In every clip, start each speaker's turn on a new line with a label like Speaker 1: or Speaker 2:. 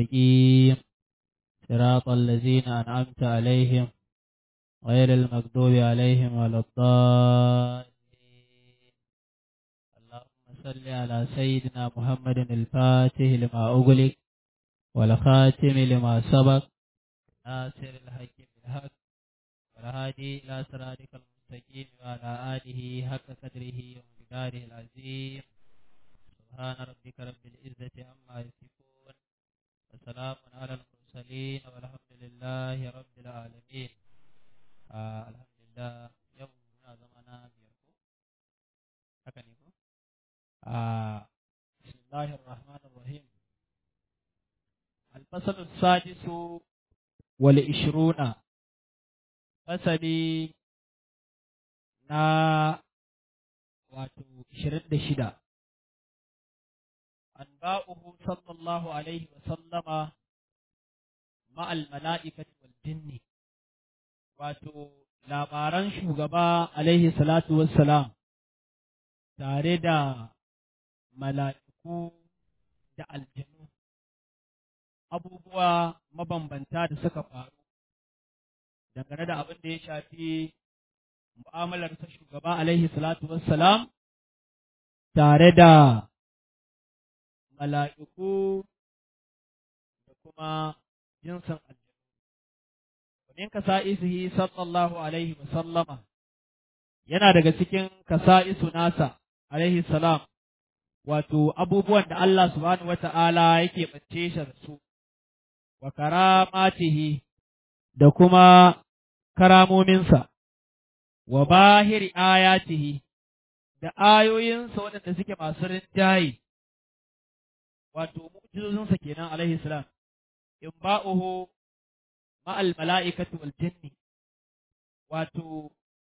Speaker 1: المستقيم صراط الذين أنعمت عليهم غير المغضوب عليهم ولا الضالين. اللهم صل على سيدنا محمد الفاتح لما أغلق والخاتم لما سبق ناصر الحق بالحق والهادي إلى صراطك المستقيم وعلى آله حق قدره ومقداره العظيم. سبحان ربك رب العزة عما يصفون وسلام على المرسلين والحمد لله رب العالمين. الحمد لله يوم زمانا بيركو هكذا. بسم الله الرحمن الرحيم. الفصل السادس والعشرون fasali na wato 26 anba'uhu sallallahu alaihi wa sallama ma'al mala'ikati wal jinni, wato labaran shugaba alaihi salatu wassalam tare da mala'iku da aljanu, abubuwa mabambanta da suka faru dangane da abin da ya shafi mu'amalarsa shugaba alaihi salatu wassalam tare da mala'iku da kuma jinsin aljanu. Min kasa'isihi sallallahu alaihi wasallama, yana daga cikin kasa'isu nasa alaihi salam, wato abubuwan da Allah subhanahu wa ta'ala yake bance shi da su, wa karamatihi da kuma karamominsa, wa bahiri ayatihi da ayoyinsa waɗanda suke masu rinjaye, wato mu'jizozinsa kenan alaihi salam, in ba'uhu ma'al mala'ikatu wal jinni, wato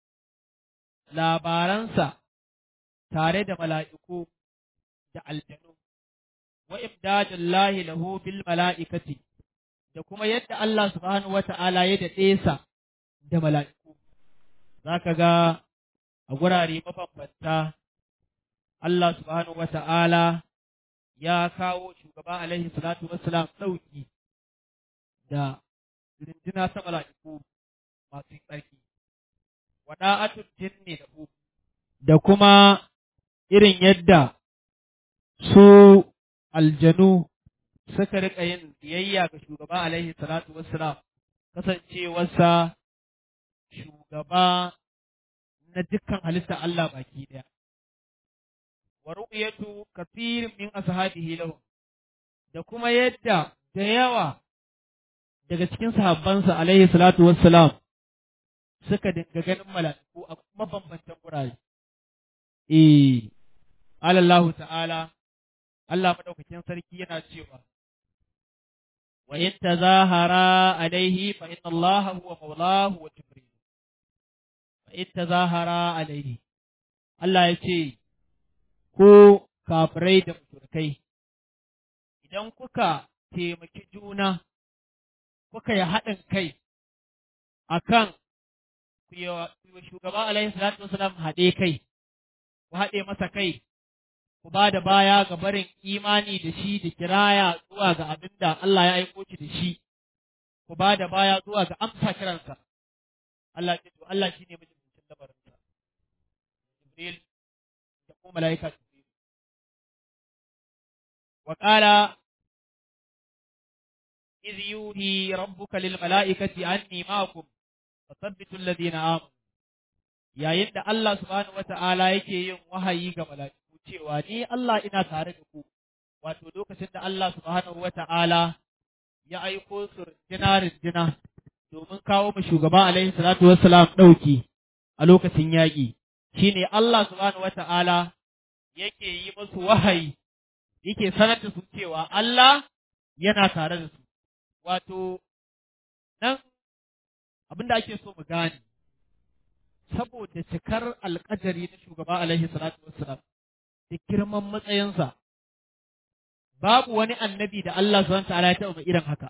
Speaker 1: labaransa tare da mala'iku da aljanu, wa imdadullahi lahu bil mala'ikati, da kuma yadda Allah subhanahu wata'ala ya daɗe sa da mala'iku. Za ka ga a gurare mabambanta Allah subhanahu wata'ala ya kawo shugaba alaihi salatu wassalam ɗauki da rindina ta mala'iku masu tsarki, wada'atul jinni da kuma irin yadda su aljanu suka riƙa yin biyayya ga shugaba alaihi salatu wassalam, kasancewarsa shugaba na dukkan halitta Allah baki ɗaya. Wa ru'yatu kathirin min ashabihi lahu, da kuma yadda da yawa daga cikin sahabbansa alaihi salatu wassalam suka dinga ganin mala'iku a mabambantan gurare. Allah ta'ala, Allah madaukakin sarki yana cewa wa in tazahara alaihi fa inna Allah huwa maulahu wa jibril. Wa in tazahara alaihi, Allah ya ce ko kafirai da mushrikai, idan kuka taimaki juna, kuka yi haɗin kai akan ku yi wa shugaba alaihi salatu wasalam haɗe kai, ku haɗe masa kai, ku ba da baya ga barin imani da shi da kiraya zuwa ga abin da Allah ya aiko shi da shi, ku ba da baya zuwa ga amsa kiransa. Allah ce to Allah shine mijin labarinsa. Jibril da kuma mala'ika Jibril. Wa qala إذ يوحي ربك للملائكة أني معكم فثبتوا الذين آمنوا. yayin da Allah subhanahu wata'ala yake yin wahayi ga mala'iku cewa ni Allah ina tare da ku, wato lokacin da Allah subhanahu wata'ala ya aiko su rinjina domin kawo mu shugaba alaihi salatu wassalam ɗauki a lokacin yaƙi, shine Allah subhanahu wata'ala yake yi musu wahayi, yake sanar da su cewa Allah yana tare da su. Wato, nan abin da ake so mu gane, saboda cikar alƙadari na shugaba alaihi salatu wassalam da girman matsayinsa, babu wani annabi da Allah subhanahu ta'ala ya taɓa irin haka.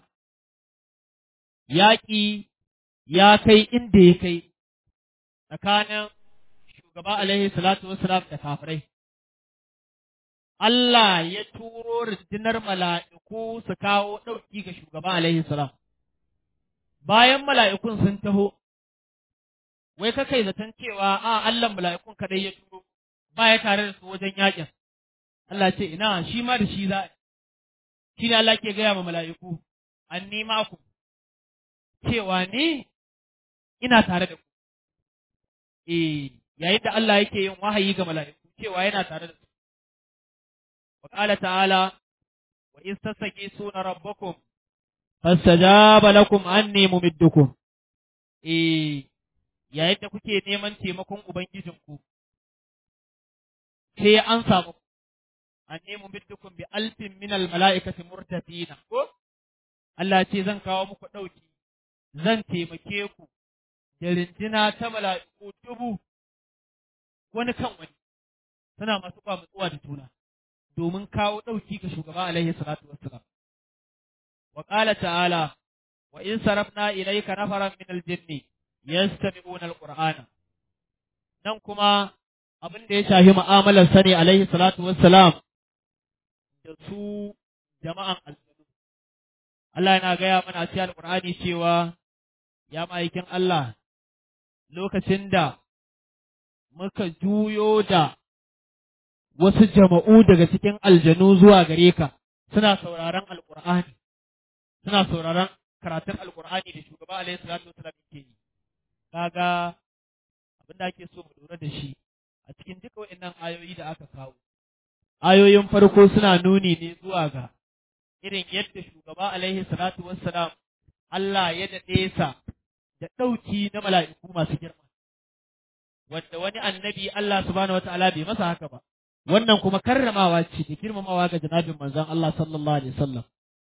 Speaker 1: Yaƙi ya kai inda ya kai tsakanin shugaba alaihi salatu wassalam da kafirai. Allah ya turo rundunar mala'iku su kawo ɗauki ga shugaba alaihi salam. Bayan mala'ikun sun taho, wai kakai zaton cewa Allah mala'ikun kadai ya turo, ba ya tare da su wajen yakin. Allah ce, ina shi ma da shi za shi ne Allah ke gaya ma mala'iku, an nima ku, cewa ni ina tare da ku. Yayin da Allah yake yin wahayi ga mala'iku, cewa yana tare da su. Wa ƙala ta'ala, wa in sassake suna rabbakum, fastajaba lakum anni mumiddukum. Yayin da kuke neman taimakon Ubangijinku, sai an samu anni mumiddukum bi alfin minal mala'ikati murtafina. Ko Allah ce zan kawo muku ɗauki, zan taimake ku da rindina ta mala'iku 1000 wani kan wani, suna masu kwamutsuwa da juna, domin kawo ɗauki ga shugaba alaihi salatu wassalam. Wa ƙala ta'ala, wa in sarafna ilaika nafaran min aljinni yastami'una alqur'ana. Nan kuma abin da ya shafi mu'amalar sani alaihi salatu wassalam da su jama'an aljanu. Allah yana gaya mana a cikin alqur'ani cewa ya ma'aikin Allah lokacin da muka juyo da wasu jama'u daga cikin aljanu zuwa gare ka, suna sauraron alqur'ani, suna sauraron karatun alqur'ani da shugaba alaihi salatu wassalam yake yi. Kaga abin da ake so mu lura da shi a cikin duka waɗannan ayoyi da aka kawo. Ayoyin farko suna nuni ne zuwa ga irin yadda shugaba alaihi salatu wassalam Allah ya daɗe sa da ɗauki na mala'iku masu girma, wanda wani annabi Allah subhanahu wata'ala bai masa haka ba. Wannan kuma karramawa ce da girmamawa ga janabin manzon Allah sallallahu alaihi wasallam.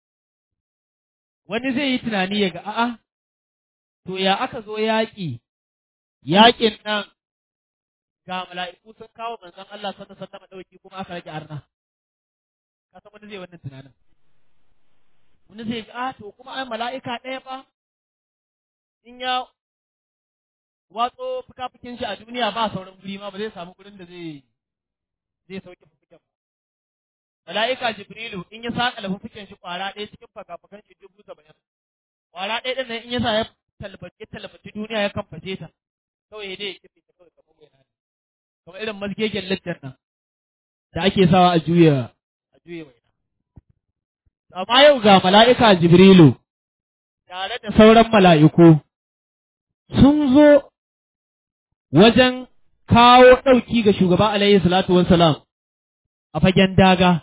Speaker 1: Wani zai yi tunani ya ga a'a, to ya aka zo yaƙin nan ga mala'iku sun kawo manzon Allah sallallahu alaihi wasallam ɗauki kuma aka rage arna. Ka san wani zai wannan tunanin. Wani zai ga to kuma ai mala'ika ɗaya ba in ya watso fuka-fukin shi a duniya ba sauran guri ma ba zai samu gurin da zai sauke fukan. Mala'ika Jibrilu in ya saka fukan shi kwara ɗaya cikin fuka-fukan shi 70,000. Kwara ɗaya ɗin nan in ya sa ya talbaci duniya ya kamface ta. Kawai dai ya kife ta kawai kamar waina. Kamar irin mazgegen littar nan da ake sawa a juya waina. Amma yau ga mala'ika Jibrilu tare da sauran mala'iku sun zo wajen kawo ɗauki ga shugaba alaihi salatu wassalam a fagen daga,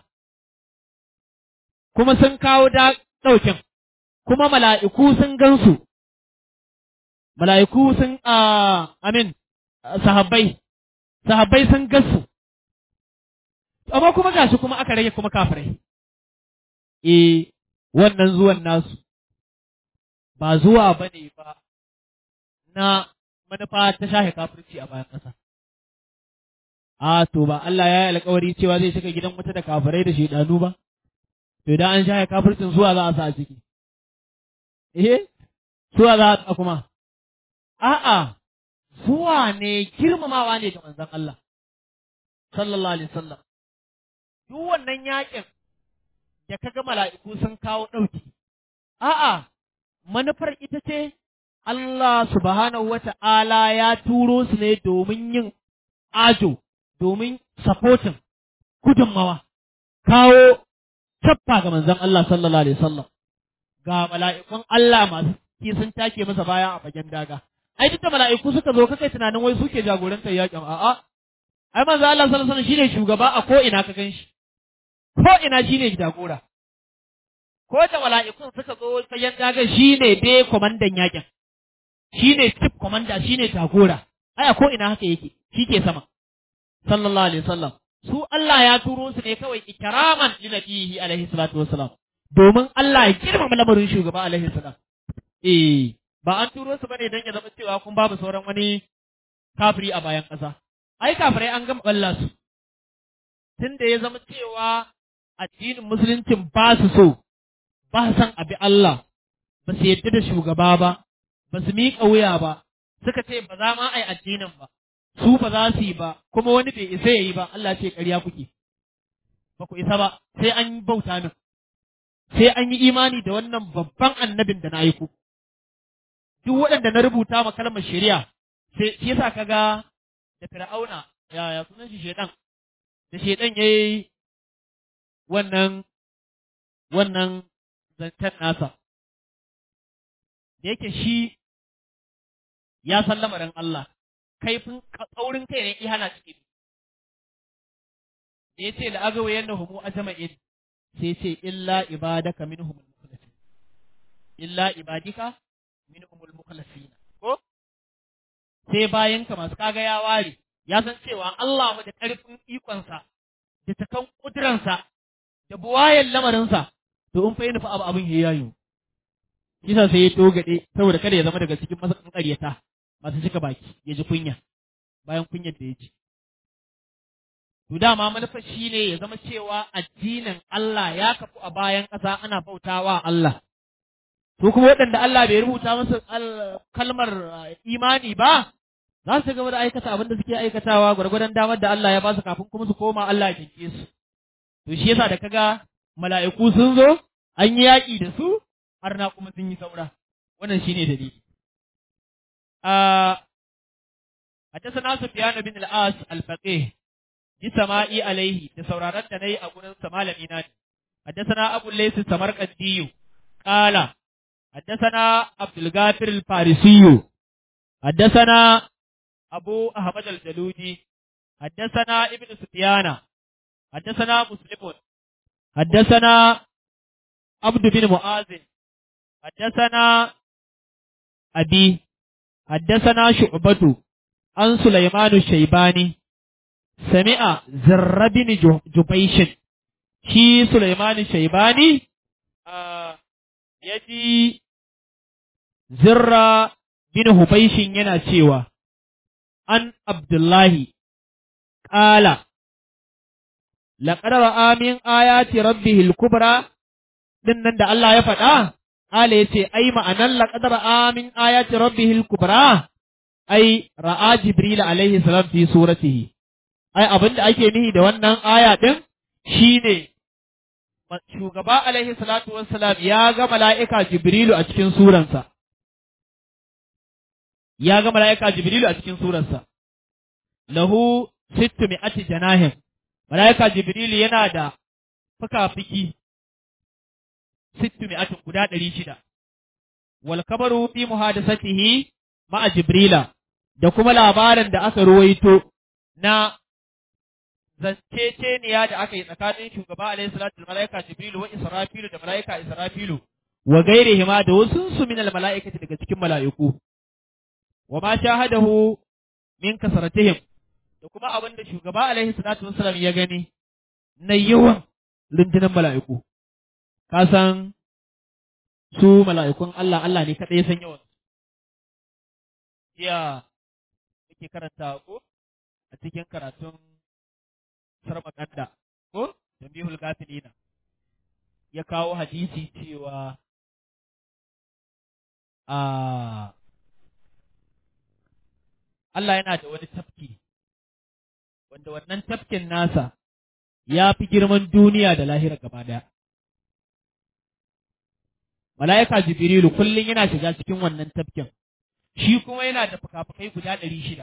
Speaker 1: kuma sun kawo ɗaukin, kuma mala'iku sun gansu, mala'iku sun sahabbai sun gansu, amma kuma gashi kuma aka rage kuma kafirai. Wannan zuwan nasu ba zuwa ba ne ba na manufa ta shahe kafirci a bayan ƙasa. To ba Allah ya yi alkawari cewa zai shiga gidan wuta da kafirai da shaidanu ba? To idan an shahe kafircin zuwa za a sa a ciki. Zuwa za a sa kuma. A'a, zuwa ne girmamawa ne ga manzon Allah, sallallahu alaihi wasallam. Duk wannan yakin da kaga mala'iku sun kawo ɗauki. A'a, manufar ita ce Allah subhanahu wa ta'ala ya turo su ne domin yin ajo, domin supporting, gudunmawa, kawo cappa ga manzon Allah sallallahu alaihi wasallam. Ga mala'ikun Allah masu sun take masa baya a fagen daga. Ai duk da mala'iku suka zo kakai tunanin wai suke jagorantar yakin a'a. Ai manzon Allah sallallahu alaihi wasallam shine shugaba a ko ina ka ganshi. Ko ina shine jagora. Ko da mala'ikun suka zo fagen daga shine dai komandan yakin. Shine chief commander, shine jagora. Ai a ko ina haka yake, shike sama. Sallallahu alaihi wasallam. Su Allah ya turo su ne kawai ikraman li nabihi alaihi salatu wassalam. Domin Allah ya girmama lamarin shugaba alaihi salam. Ba an turo su bane dan ya zama cewa kun babu sauran wani kafiri a bayan ƙasa. Ai kafirai an gama balla su. Tunda ya zama cewa addinin musuluncin ba su so, ba san abi Allah, ba su yadda da shugaba ba, ba su miƙa wuya ba, suka ce ba za ma ai addinin ba, su ba za su yi ba, kuma wani bai isa ya yi ba, Allah ce ƙarya kuke. ba ku isa ba sai an bauta min sai an yi imani da wannan babban annabin da na aiko duk waɗanda na rubuta ma kalmar shari'a sai shi yasa kaga da Fir'auna ya sunan shi shedan da shedan yayi wannan zancen nasa da yake shi ya san lamarin Allah kaifin tsaurin kai ne ihana ciki da yace la'agawa yanahum ajma'in sai ce illa ibadaka minhumul mukhlasin illa ibadika minhumul mukhlasin ko sai bayan ka masu kaga ya ware ya san cewa Allah da ƙarfin ikonsa da takan kuduransa da buwayen lamarinsa to in fa yi nufa abin ya yayo kisa sai ya togade saboda kada ya zama daga cikin masakan ƙaryata masu cika baki ya ji kunya bayan kunyar da ya ji to dama manufar shi ne ya zama cewa addinin Allah ya kafu a bayan ƙasa ana bautawa Allah to kuma waɗanda Allah bai rubuta musu kalmar imani ba za su gaba da aikata abin da suke aikatawa gwargwadon damar da Allah ya ba su kafin kuma su koma Allah ya jinke su to shi yasa da kaga mala'iku sun zo an yi yaƙi da su har na kuma sun yi saura wannan shine dalili حدثنا سفيان بن العاص الفقيه بسماعي عليه da sauraron da nayi a gurin sa malami na حدثنا ابو الليث السمرقندي قال حدثنا عبد الغافر الفارسي حدثنا أبو أحمد الجلودي حدثنا ابن سفيان حدثنا مسلم حدثنا عبد بن معاذ حدثنا أبي حدثنا شعبة عن سليمان الشيباني سمع زر بن جبيش شي سليمان الشيباني يجي زر bin Hubaishin yana cewa, An Abdullahi, ƙala, laƙarar amin ayati rabbihil kubra ɗin nan da Allah ya faɗa, ƙala ya ce, ai ma'anan laƙarar amin ayati rabbihil kubra, ai ra'a Jibril alaihi salam fi suratihi. Ai abin da ake nihi da wannan aya ɗin shi ne, shugaba alaihi salatu wassalam ya ga mala'ika Jibrilu a cikin suransa. Ya ga mala'ika Jibrilu a cikin surarsa, lahu sittu mi'ati janahin, mala'ika Jibrilu yana da fuka-fiki sittu mi'atin guda 600, wal kabaru fi muhadasatihi ma'a Jibrila, da kuma labarin da aka ruwaito na zanceceniya da aka yi tsakanin shugaba alaihi salatu mala'ika Jibrilu wa Israfilu da mala'ika Israfilu, wa gairihima da wasu su min al-mala'ikati daga cikin mala'iku. Wa ma shahadahu min kasaratihim da kuma abin da shugaba alaihi salatu wassalam ya gani na yawan rundunar mala'iku ka san su mala'ikun Allah ne kadai ya san yawan ya yake karanta ko a cikin karatun sarmakanda ko tambihul gafilina ya kawo hadisi cewa Allah yana da wani tafki, wanda wannan tafkin nasa ya fi girman duniya da lahira gaba ɗaya. Mala'ika Jibrilu kullum yana shiga cikin wannan tafkin, shi kuma yana da fuka-fukai guda 600.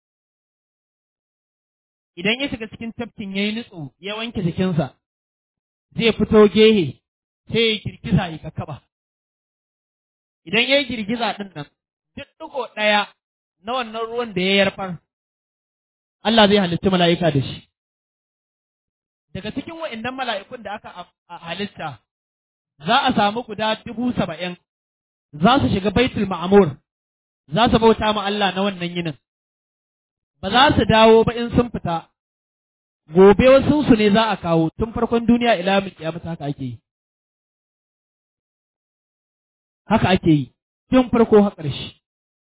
Speaker 1: Idan ya shiga cikin tafkin ya yi nutsu, ya wanke jikinsa, zai fito gehe, sai ya girgiza ya kakaba. Idan ya yi girgiza ɗin nan, duk ɗigo ɗaya na wannan ruwan da ya yarfar, Allah zai halitta mala'ika da shi. Daga cikin wa'innan mala'ikun da aka halitta, za a samu guda 70,000, za su shiga baitul ma'amur, za su bauta ma Allah na wannan yinin. Ba za su dawo ba in sun fita, gobe wasu su ne za a kawo tun farkon duniya ila mu kiyamata haka ake yi. Haka ake yi, tun farko har ƙarshe.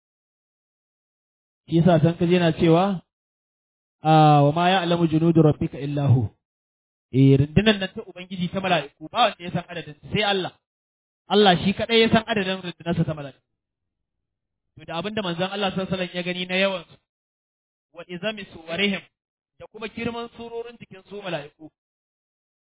Speaker 1: Shi yasa san kaje yana cewa wa ma ya'lamu junudu rabbika illa hu. Rundunar nan ta ubangiji ta mala'iku ba wanda ya san adadin sai Allah. Allah shi kadai ya san adadin rundunarsa ta mala'iku. To da abinda manzon Allah sallallahu alaihi wasallam ya gani na yawan su wa izami suwarihim da kuma girman surorin jikin su mala'iku.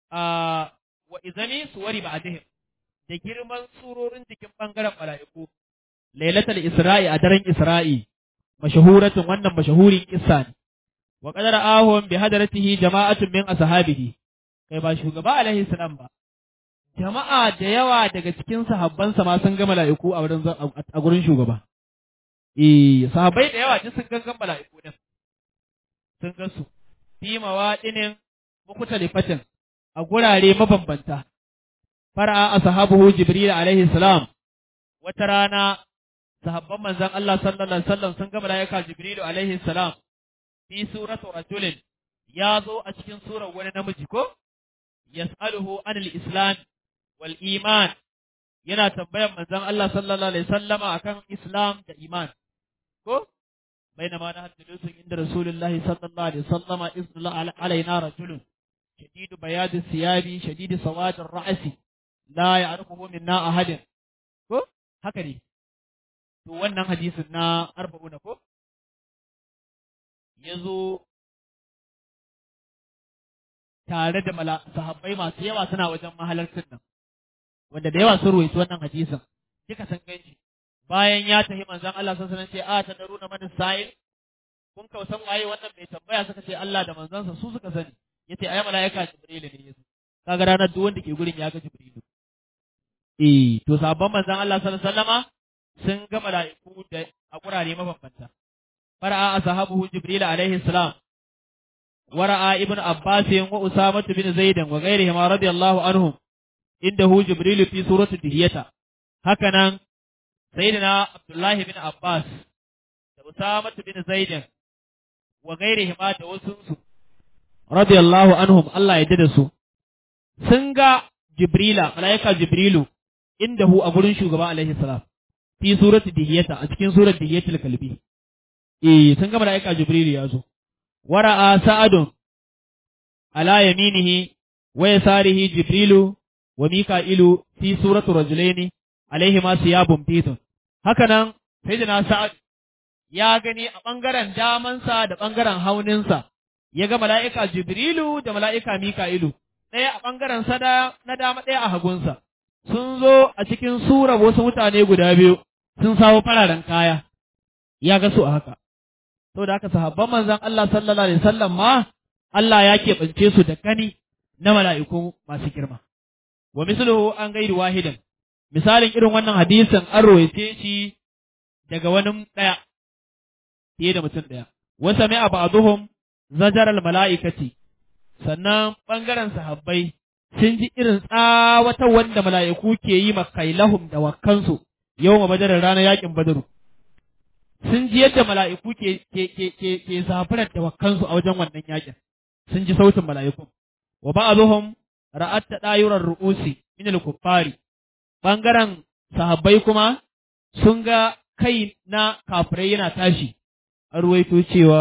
Speaker 1: wa izami suwari ba'dihim da girman surorin jikin bangaren mala'iku lailatul isra'i a daren isra'i mashahuratun wannan mashahurin kissa ne wa qadara ahum bi hadaratihi jama'atun min ashabihi kai ba shugaba alaihi salam ba jama'a da yawa daga cikin sahabbansa ma sun ga mala'iku a gurin shugaba sahabbai da yawa duk sun ga mala'iku din sun ga su fi mawadinin mukhtalifatin a gurare mabambanta fara'a ashabuhu jibril alaihi salam wata rana sahabban manzon Allah sallallahu alaihi wasallam sun ga malaika jibril alaihi salam fi suratu rajulin ya zo a cikin surar wani namiji ko yas'aluhu anil islam wal iman yana tambayan manzon Allah sallallahu alaihi wasallama akan islam da iman ko بينما نحن جلوس عند رسول الله صلى الله عليه وسلم إذ طلع علينا رجل شديد بياض الثياب شديد سواد الرأس لا يعرفه منا أحد ko haka ne to wannan hadisin na 40 ko yazo tare da sahabbai masu yawa suna wajen mahalarcin nan wanda da yawa sun ruwaito wannan hadisin kika san ganshi bayan ya tafi manzon Allah sallallahu alaihi wasallam ce ta daruna man sa'il kun kausan waye wannan bai tambaya suka ce Allah da manzansa su suka sani yace ayi malaika Jibril ne yazo kaga ranar duk wanda ke gurin ya ga Jibril to sabon manzon Allah sallallahu alaihi wasallama sun ga malaiku da a gurare mabambanta fara'a ashabuhu Jibril alaihi salam wara'a ibnu Abbas wa Usama bin Zaid wa ghayrihim radiyallahu anhum indahu Jibril fi surati Dihiyata hakanan sayyidina Abdullahi bin Abbas da Usama bin Zaid wa ghayrihim da wasunsu radiyallahu anhum Allah ya yarda da su sun ga Jibrila malaika Jibrilu indahu a gurin shugaba alaihi salam fi surati Dihiyata a cikin surat Dihiyatul Kalbi sun ga malaika Jibrilu ya zo wara'a Sa'adun ala yaminihi wa yasarihi Jibrilu wa Mika'ilu fi surati rajulaini alaihi ma siyabun fitun hakanan sayyidina Sa'ad ya gani a bangaren damansa da bangaren hauninsa ya ga mala'ika Jibrilu da mala'ika Mika'ilu ɗaya a bangaren sa na dama ɗaya a hagunsa sun zo a cikin surar wasu mutane guda biyu sun sawo fararen kaya ya ga su a haka saboda haka sahabban manzon Allah sallallahu alaihi wasallam ma Allah ya keɓance su da gani na mala'iku masu girma wa misluhu an gairi wahidan misalin irin wannan hadisin an rawaice shi daga wani ɗaya fiye da mutum ɗaya wasa mai a ba'aduhum zajaral mala'ikati sannan ɓangaren sahabbai sun ji irin tsawatar wanda mala'iku ke yi makailahum da wakkansu yau ma badarar ranar yakin badaru sun ji yadda mala'iku ke zafirar da wakkansu a wajen wannan yakin sun ji sautin mala'ikun wa ba'aduhum ra'at tadayurar ru'usi min al-kuffari bangaren sahabbai kuma sun ga kai na kafirai yana tashi an ruwaito cewa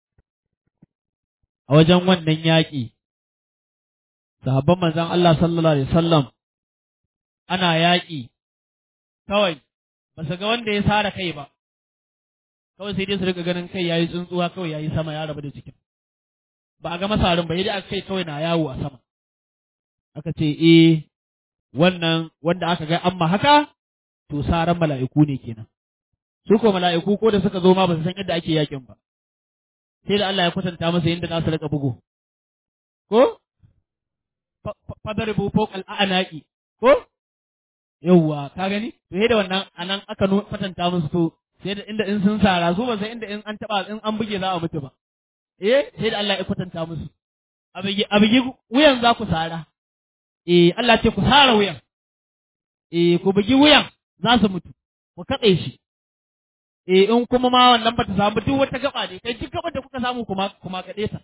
Speaker 1: a wajen wannan yaƙi sahabban manzon Allah sallallahu alaihi wasallam ana yaƙi kawai ba su ga wanda ya sare kai ba kawai sai dai su rika ganin kai yayi tsuntsuwa kawai yayi sama ya rabu da cikin ba a ga masarin ba yadda aka kai kawai na yawo a sama aka ce wannan wanda aka ga amma haka to saran mala'iku ne kenan su ko mala'iku ko da suka zo ma ba su san yadda ake yakin ba sai da Allah ya kwatanta masa yadda za su rika bugu ko fadaribu fawqal a'naqi ko yawwa ka gani to sai da wannan anan aka kwatanta musu to sai da inda in sun sara su ba sai inda in an taba in an buge za a mutu ba sai da Allah ya kwatanta musu abigi wuyan za ku sara Allah ce ku sara wuyan ku bugi wuyan za su mutu ku katse shi in kuma ma wannan bata samu duk wata gaba ne kai duk gaban da kuka samu kuma kade ta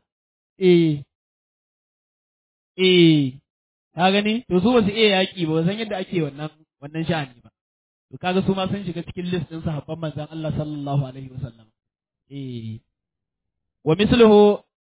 Speaker 1: ka gani to su ba su iya yaki ba san yadda ake wannan sha'ani ba to kaga su ma sun shiga cikin list din sahabban manzon Allah sallallahu alaihi wasallam wa misluhu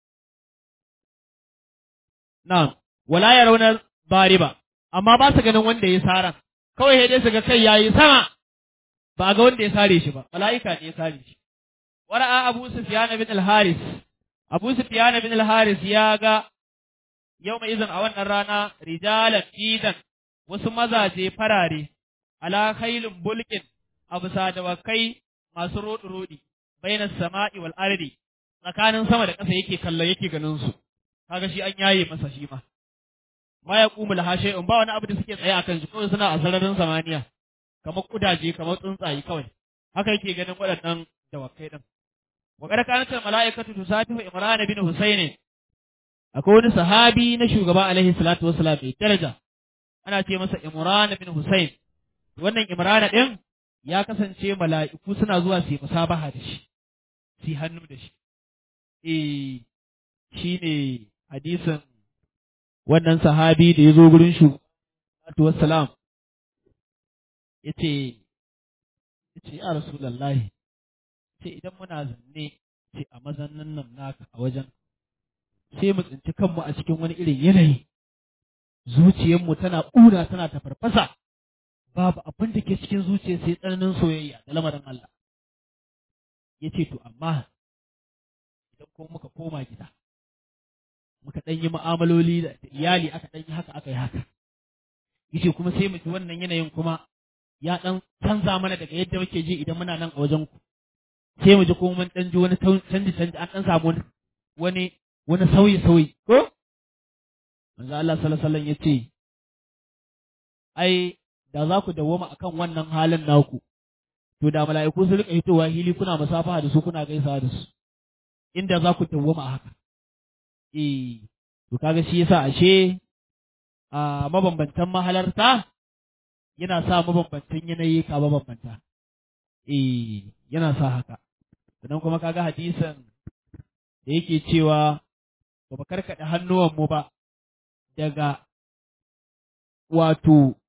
Speaker 1: na'am wala yarawna bariba amma ba su ganin wanda ya sara kawai sai dai su ga kai yayi sama ba ga wanda ya sare shi ba mala'ika ne ya sare shi wara'a Abu Sufyan bin al-Haris ya ga yawma izin a wannan rana rijalan idan wasu mazaje farare ala khailun bulkin a bisa dawakai masu rodi bainas sama'i wal ardi tsakanin sama da ƙasa yake kallo yake ganin su kaga shi an yaye masa shi ma ya kumu laha shay'un ba wani abu da suke tsaye akan shi kawai suna a sararin samaniya kamar kudaje kamar tsuntsaye kawai haka yake ganin waɗannan dawakai din wa qad kanat al mala'ikatu tusafihu imran bin husayn akwai wani sahabi na shugaba alaihi salatu wassalam mai daraja ana ce masa imran bin husayn wannan imran din ya kasance mala'iku suna zuwa su yi musabaha da shi su hannu da shi shine hadisin wannan sahabi da ya zo gurin shugaba wassalam yace ya rasulullahi ce idan muna zanne ce a mazannin nan naka a wajen sai mu tsinci kanmu a cikin wani irin yanayi zuciyarmu tana ƙuna tana ta farfasa babu abin da ke cikin zuciya sai tsananin soyayya da lamarin Allah yace to amma idan ko muka koma gida muka ɗan yi mu'amaloli da iyali aka ɗan yi haka aka yi haka yace kuma sai mu ji wannan yanayin kuma ya ɗan canza mana daga yadda muke ji idan muna nan a wajen ku sai mu ji kuma mun ɗan ji wani canji an ɗan samu wani sauyi ko manzo Allah sallallahu alaihi wasallam yace ai da za ku dawwama akan wannan halin naku to da mala'iku su rika hitowa hili kuna musafaha da su kuna gaisawa da su inda za ku dawwama haka to kaga shi yasa ashe a mabambantan mahalarta yana sa mabambantan yanayi ka mabambanta yana sa haka sannan kuma kaga hadisin da yake cewa ba mu karkaɗe hannuwanmu ba daga wato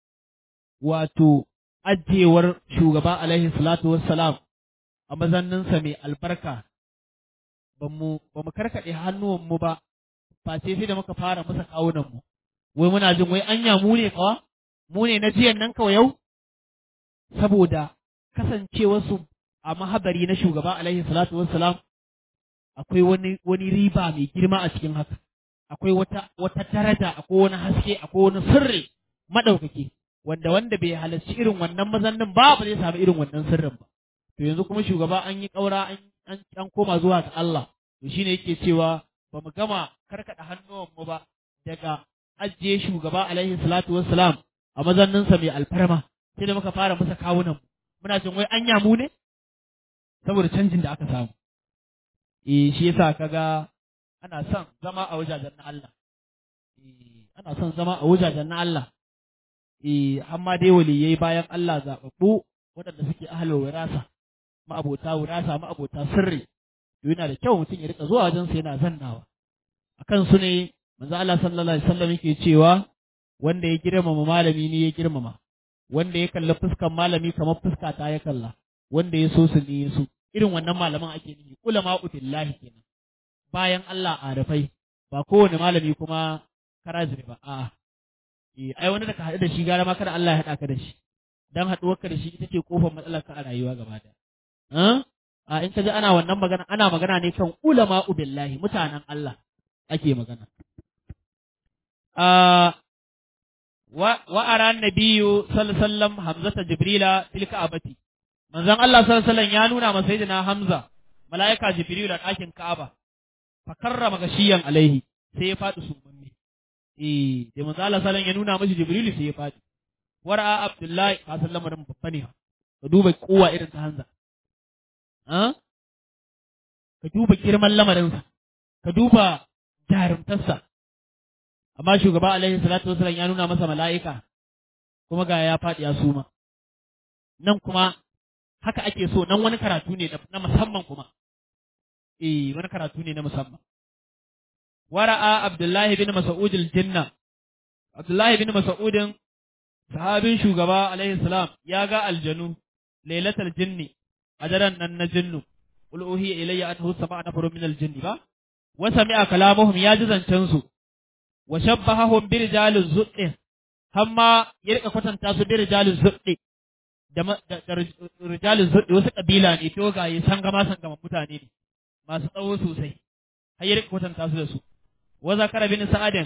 Speaker 1: ajewar shugaba alaihi salatu wassalam a mazanninsa mai albarka ba mu karkaɗe hannuwanmu ba face sai da muka fara masa kawunanmu wai muna jin wai anya mu ne kawa mu ne na jiyan nan kawai yau saboda kasancewarsu a mahabari na shugaba alaihi salatu wassalam akwai wani riba mai girma a cikin haka akwai wata daraja akwai wani haske akwai wani sirri madaukake wanda bai halarci irin wannan mazannin ba zai samu irin wannan sirrin ba to yanzu kuma shugaba an yi kaura an koma zuwa ga Allah to shine yake cewa ba mu gama karkada hannuwanmu ba daga ajiye shugaba alaihi salatu wassalam a mazanninsa mai alfarma sai da muka fara masa kawunan muna jin wai anya mu ne saboda canjin da aka samu shi yasa kaga ana son zama a wajajen na Allah ana son zama a wajajen na Allah amma dai waliyai bayan Allah zaɓaɓɓu waɗanda suke ahlul wirasa ma'abota sirri yana da kyau mutum ya rika zuwa wajen sa yana zannawa akan su ne manzo Allah sallallahu alaihi wasallam yake cewa wanda ya girmama malami ne ya girmama wanda ya kalla fuskan malami kamar fuska ta ya kalla wanda ya so su ne ya so irin wannan malaman ake nufi ulama billahi kenan bayan Allah arafai ba kowane malami kuma karajiri ba a'a ai wani da ka haɗu da shi gara ma kada Allah ya haɗa ka da shi dan haɗuwarka da shi ita ce kofar matsalar ka a rayuwa gaba ɗaya a in ka ji ana wannan magana ana magana ne kan ulama billahi mutanen Allah ake magana wa ara nabiyyu sallallahu alaihi wasallam hamzata jibrila fil ka'bati manzon Allah sallallahu alaihi wasallam ya nuna masa sayyidina Hamza malaika jibril a ɗakin Ka'aba fa karrama gashiyan alaihi sai ya faɗi sumanni da manzon Allah sallallahu ya nuna masa jibril sai ya faɗi wara Abdullahi ka san lamarin babba ne ka duba kowa irin ta Hamza ka duba girman lamarinsa ka duba jarumtarsa amma shugaba alaihi salatu wasallam ya nuna masa mala'ika kuma ga ya faɗi ya suma nan kuma haka ake so nan wani karatu ne na musamman kuma wani karatu ne na musamman wara'a Abdullahi bin Mas'ud al-Jinna Abdullahi bin Mas'ud sahabin shugaba alaihi salam ya ga aljanu lailatul jinni a daren nan na jinnu qul uhiya ilayya annahu sama'a nafarun min al-jinni ba wa sami'a kalamuhum ya ji zancen su wa shabbahahum bi rijaliz zuɗɗi hamma ya rika kwatanta su bi rijaliz zuɗɗi da rijaliz zuɗɗi wasu kabila ne dogaye sangama mutane ne masu tsawo sosai har ya rika kwatanta su da su wa zakara bin sa'adin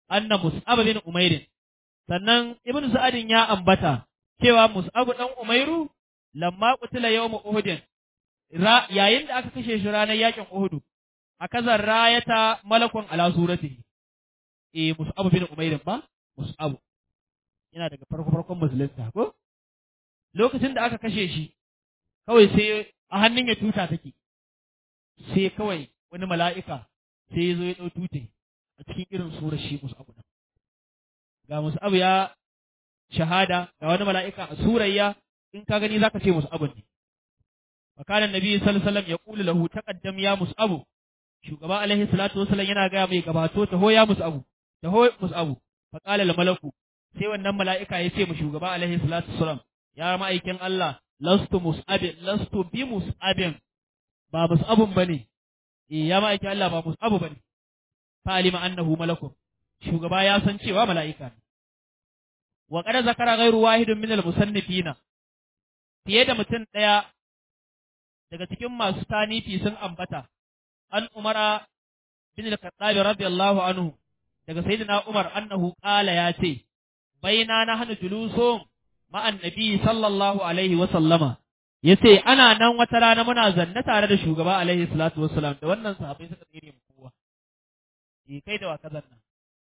Speaker 1: anna Mus'ab bin Umair sannan Ibn Sa'adin ya ambata cewa Mus'ab dan Umairu lamma qutila yawm Uhud yayin da aka kashe shi ranar yakin Uhud akazar rayata malakun ala suratihi Mus'ab bin Umair ba Mus'ab yana daga farkon musulunta ko lokacin da aka kashe shi kawai sai a hannun ya tuta take sai kawai wani mala'ika sai ya zo ya ɗau tute a cikin irin surar shi Mus'ab nan ga Mus'ab ya shahada ga wani mala'ika a surayya in ka gani zaka ce Mus'ab ne makanan nabi sallallahu alaihi wasallam ya kula lahu taqaddam ya Mus'ab shugaba alaihi salatu wasallam yana ga mai gabato taho ya Mus'ab taho Mus'ab fa qala al malaku sai wannan mala'ika ya ce mu shugaba alaihi salatu wasallam ya ma'aikin Allah lastu bi Mus'abin ba Mus'abun bane ya ma'aikin Allah ba Mus'abu bane fa alima annahu malakun shugaba ya san cewa mala'ika ne wa qad zakara ghayru wahidin min al-musannifina fiye da mutum daya daga cikin masu tanifi sun ambata an Umara bin al-Khattab radiyallahu anhu daga sayyidina Umar annahu qala ya ce baina nahnu julusum ma'an nabi sallallahu alaihi wa sallama yace ana nan wata rana muna zanne tare da shugaba alaihi salatu wassalam da wannan sahabbai suka tsere mu kowa kai da wa ka zanna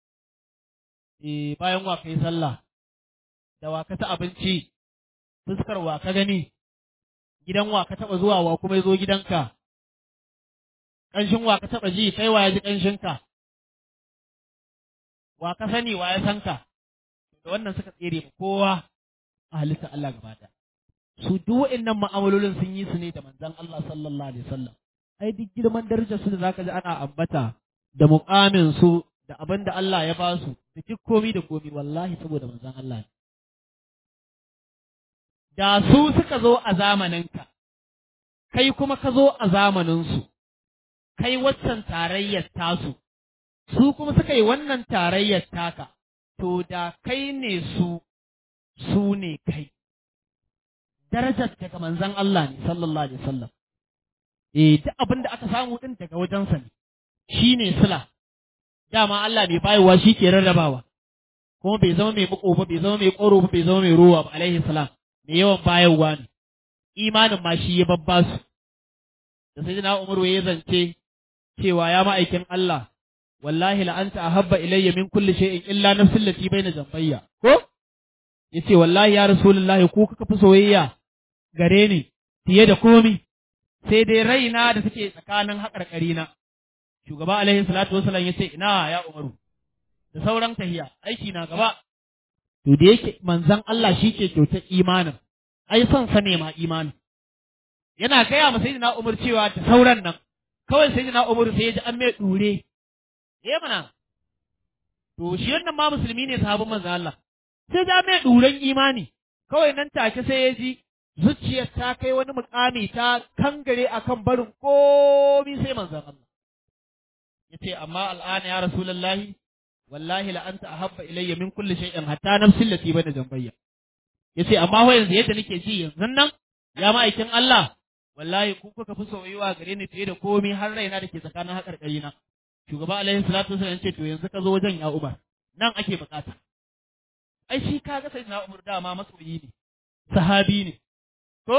Speaker 1: bayan wa kai sallah da wa ka ta abinci fuskar wa ka gani gidan wa ka taba zuwa wa kuma yazo gidanka kanshin wa ka taba ji kai wa ya ji kanshin ka wa ka sani wa ya san ka da wannan suka tsere mu kowa a halitta Allah gaba da su duk waɗannan ma'amalolin sun yi su ne da manzon Allah sallallahu alaihi wasallam ai duk girman darajar su da zaka ji ana ambata da muƙamin su da abin da Allah ya ba su da duk komi da komi wallahi saboda manzon Allah da su suka zo a zamaninka kai kuma ka zo a zamaninsu kai waccan tarayyar tasu su kuma suka yi wannan tarayyar taka to da kai ne su ne kai darajar daga manzon Allah ne sallallahu alaihi wasallam duk abin da aka samu din daga wajensa ne shine sila dama Allah mai bayarwa shi ke rarrabawa kuma bai zama mai muko ba bai zama mai koro ba bai zama mai ruwa ba alaihi salam mai yawan bayarwa ne imanin ma shi ya babba su da sai na Umaru ya zance cewa ya ma'aikin Allah wallahi la anta ahabba ilayya min kulli shay'in illa nafsil lati baina jambayya ko yace wallahi ya rasulullahi ko kaka fi soyayya gare ni fiye da komi sai dai raina da take tsakanin haƙarƙari na shugaba alaihi salatu wasallam yace ina ya Umaru da sauran tahiya aiki na gaba to da yake manzon Allah shi ke kyautar imanin ai son sa ne ma imanin yana gaya ma sayyidina Umar cewa da sauran nan kawai sayyidina Umar sai ya ji an mai dure mana to shi wannan ma musulmi ne sahabban manzon Allah sai da mai duren imani kawai nan take sai ya ji zuciyar ta kai wani mukami ta kangare akan barin komi sai manzon Allah yace amma al'ana ya rasulullahi wallahi la anta ahabba ilayya min kulli shay'in hatta nafsi allati bada jambayya yace amma ho yanzu yadda nake ji yanzu nan ya ma'aikin Allah wallahi ku kuka fi soyayya gare ni fiye da komai har raina dake tsakanin haƙarƙari na shugaba alaihi salatu wasallam yace to yanzu ka zo wajen ya Umar nan ake bukata ai shi kaga sai na Umar dama masoyi ne sahabi ne ko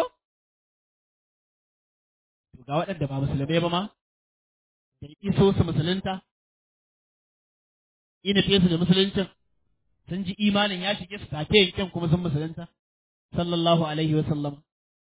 Speaker 1: to ga waɗanda ba musulmai ba ma da iso su musulunta ina fiye su da musuluncin sun ji imanin ya shige su take yankin kuma sun musulunta sallallahu alaihi wa sallam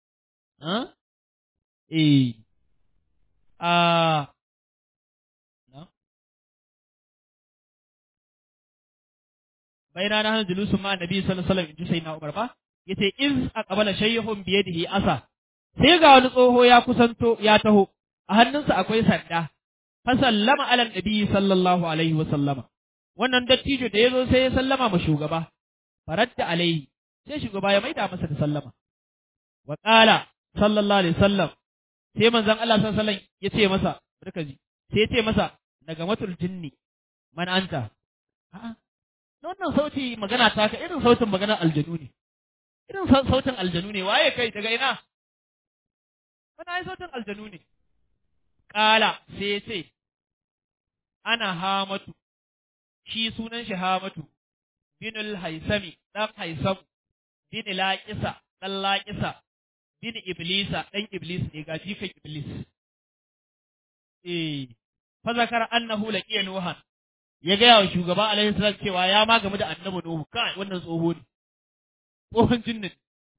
Speaker 1: baina na hanu julusun ma annabi sallallahu alaihi wasallam inji sai na Umar ba yace iz aqbala shaykhun bi yadihi asa sai ga wani tsoho ya kusanto ya taho a hannunsa akwai sanda fa sallama ala annabi sallallahu alaihi wasallama wannan dattijo da yazo sai ya sallama ma shugaba faradda alaihi sai shugaba ya maida masa da sallama wa qala sallallahu alaihi wasallam sai manzon Allah sallallahu alaihi wasallam yace masa barkaji sai yace masa daga matul jinni man anta a'a wannan sauti magana ta ka irin sautin magana aljanu ne irin sautin aljanu ne waye kai daga ina wannan ai sautin aljanu ne qala sai yace ana hamatu shi sunan shi Hamatu binul Haisami dan Haisam bin Laqisa dan Laqisa bin Iblisa dan Iblis ne ga jikan Iblis fa zakara annahu laqiya Nuhan ya ga wa shugaba alaihi salam cewa ya ma game da annabi Nuhu kai wannan tsoho ne tsohon jinnin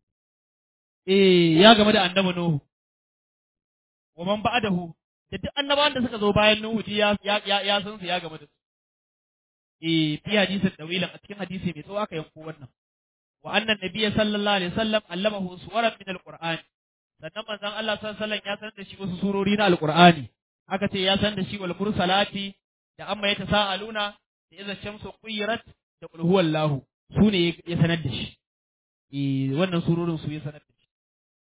Speaker 1: ya game da annabi Nuhu wa man ba'dahu da duk annabawan da suka zo bayan Nuhu ya san su ya game da su fi hadisin dawilan a cikin hadisi mai tsawo aka yanko wannan wa annan nabiyyi sallallahu alaihi wasallam allamahu suwaran min alquran sannan manzon Allah sallallahu alaihi wasallam ya san da shi wasu surori na alqur'ani aka ce ya san da shi wal mursalati da amma ya tasaaluna da idza shamsu quyirat da qul huwallahu su ne ya sanar da shi wannan surorin su ya sanar da shi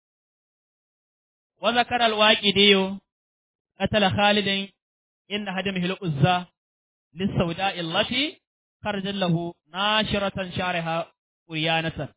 Speaker 1: wa zakara alwaqidiyo qatala khalidan inna hadamihi al-uzza lis-sawda'i allati kharaja lahu nashiratan shariha uriyanatan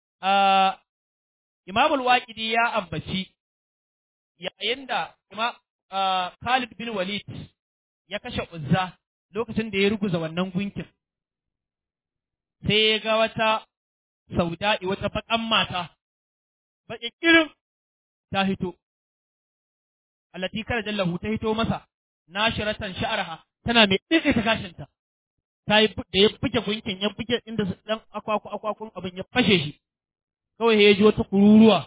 Speaker 1: Imam al-Waqidi ya ambaci yayin da Khalid bin Walid ya kashe Uzza lokacin da ya ruguza wannan gunkin sai ya ga wata sauda'i wata bakan mata baƙiƙirin ta hito allati kara jallahu ta hito masa nashiratan sha'arha tana mai ɗiɗi ta gashinta ta yi da ya buge gunkin ya buge inda dan akwakun abin ya fashe shi kawai ya ji wata kururuwa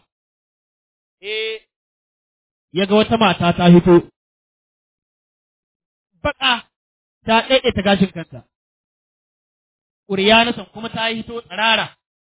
Speaker 1: ya ga wata mata ta hito baka ta ɗaiɗe ta gashin kanta ƙuriyanasan kuma ta yi hito tsirara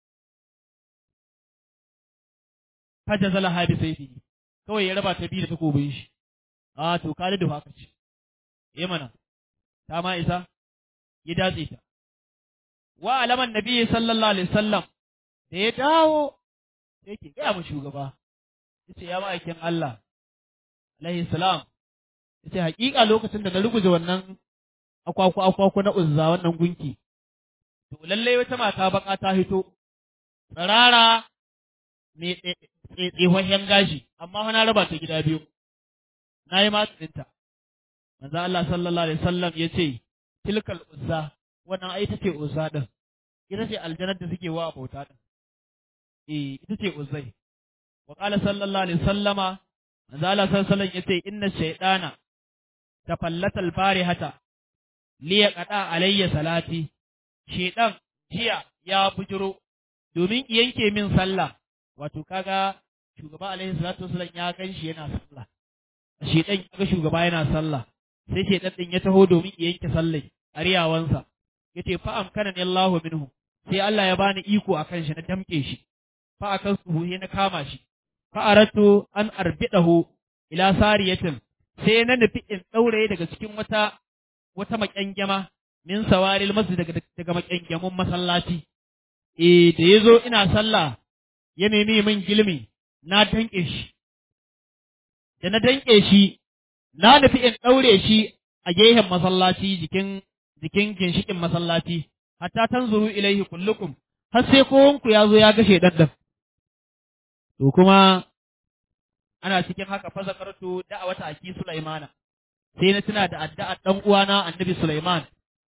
Speaker 1: fajazala habi sai kawai ya raba ta biyu da takobin shi to Khalidu haka ce mana ta ma isa ya datse ta wa alaman nabi sallallahu alaihi wasallam da ya dawo sai ke gaya mu shugaba yace ya ma'aikin Allah alaihi salam yace hakika lokacin da na ruguje wannan akwaku na Uzza wannan gunki to lalle wata mata baka ta hito tsarara ne tsehohen gashi amma fa na raba ta gida biyu nayi matsinta manzo Allah sallallahu alaihi wasallam yace tilkal Uzza wannan ai tace Uzza din ita ce aljannar da suke wa bauta din ita ce Uzzai wa qala sallallahu alaihi wasallama manzo Allah sallallahu alaihi wasallam yace inna shaytana tafallata al-farihata li yaqata alayya salati shaytan jiya ya bujiro domin yanke min sallah wato kaga shugaba alaihi salatu wasallam ya ganshi yana sallah shaytan kaga shugaba yana sallah sai shaytan din ya taho domin yanke sallah ariyawansa yace fa amkana ni Allahu minhu sai Allah ya bani iko akan shi na damke shi fa akan subuhi na kama shi fa aratu an arbidahu ila sariyatin sai na nufi in daure daga cikin wata makyangema min sawaril masjid daga makyangemun masallaci da yazo ina sallah ya nemi min gilmi na danke shi da na danke shi na nufi in daure shi a gehen masallaci jikin ginshikin masallaci hatta tanzuru ilaihi kullukum har sai kowanku ya zo ya ga shedan din to kuma ana cikin haka fa zakartu da'awata aki Sulaimana sai na tuna da addu'a dan uwana Annabi Sulaiman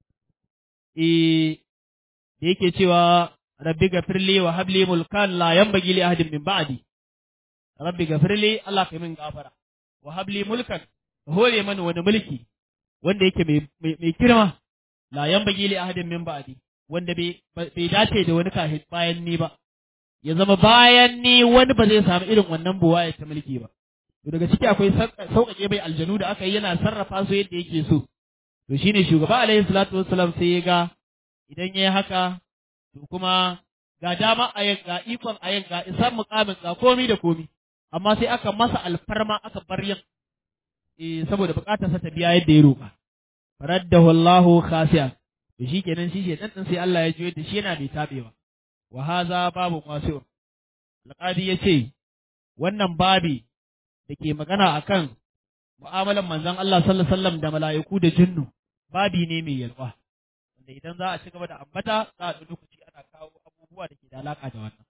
Speaker 1: da yake cewa rabbi gafirli wa habli mulkan la yanbaghi li ahadin min ba'di rabbi gafirli Allah kai min gafara wa habli mulkan hore mana wani mulki wanda yake mai girma la yanbaghi li ahadin min ba'di wanda bai dace da wani kafin bayan ni ba ya zama bayan ni wani ba zai samu irin wannan buwaya ta mulki ba to daga ciki akwai sauƙaƙe bai aljanu da aka yi yana sarrafa su yadda yake so to shine shugaba alaihi salatu wassalam sai ya ga idan yayi haka to kuma ga dama ayan ga ikon ayan ga isan mukamin ga komi da komi amma sai aka masa alfarma aka bar yin saboda bukatarsa ta biya yadda ya roƙa faraddahu Allahu khasiyan to shikenan shi shedan din sai Allah ya juye da shi yana bai tabewa wa haza babu wasi'un alqadi yace wannan babi dake magana akan mu'amalan manzon Allah sallallahu alaihi wasallam da mala'iku da jinnu babi ne mai yalwa wanda idan za a ci gaba da ambata za a lokaci ana kawo abubuwa da ke da alaka da wannan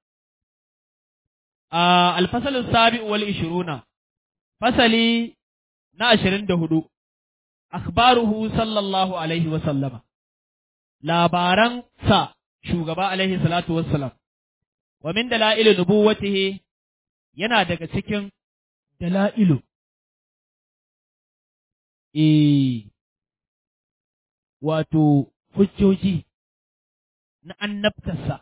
Speaker 1: al-fasal as-sabi wal 20 fasali na 24 akhbaruhu sallallahu alaihi wasallama labaran sa shugaba alaihi salatu wassalam wa min dalailu nubuwatihi yana daga cikin dalailu wato hujjoji na annabtarsa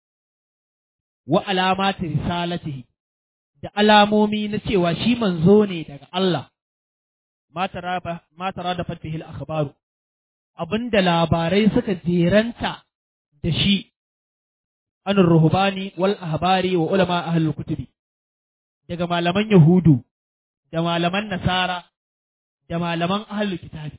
Speaker 1: wa alamati risalatihi da alamomi na cewa shi manzo ne daga Allah ma tara da fatihil akhbaru abinda labarai suka jeranta da shi anur ruhbani wal ahbari wa ulama ahlul kutubi daga malaman yahudu da malaman nasara da malaman ahlul kitabi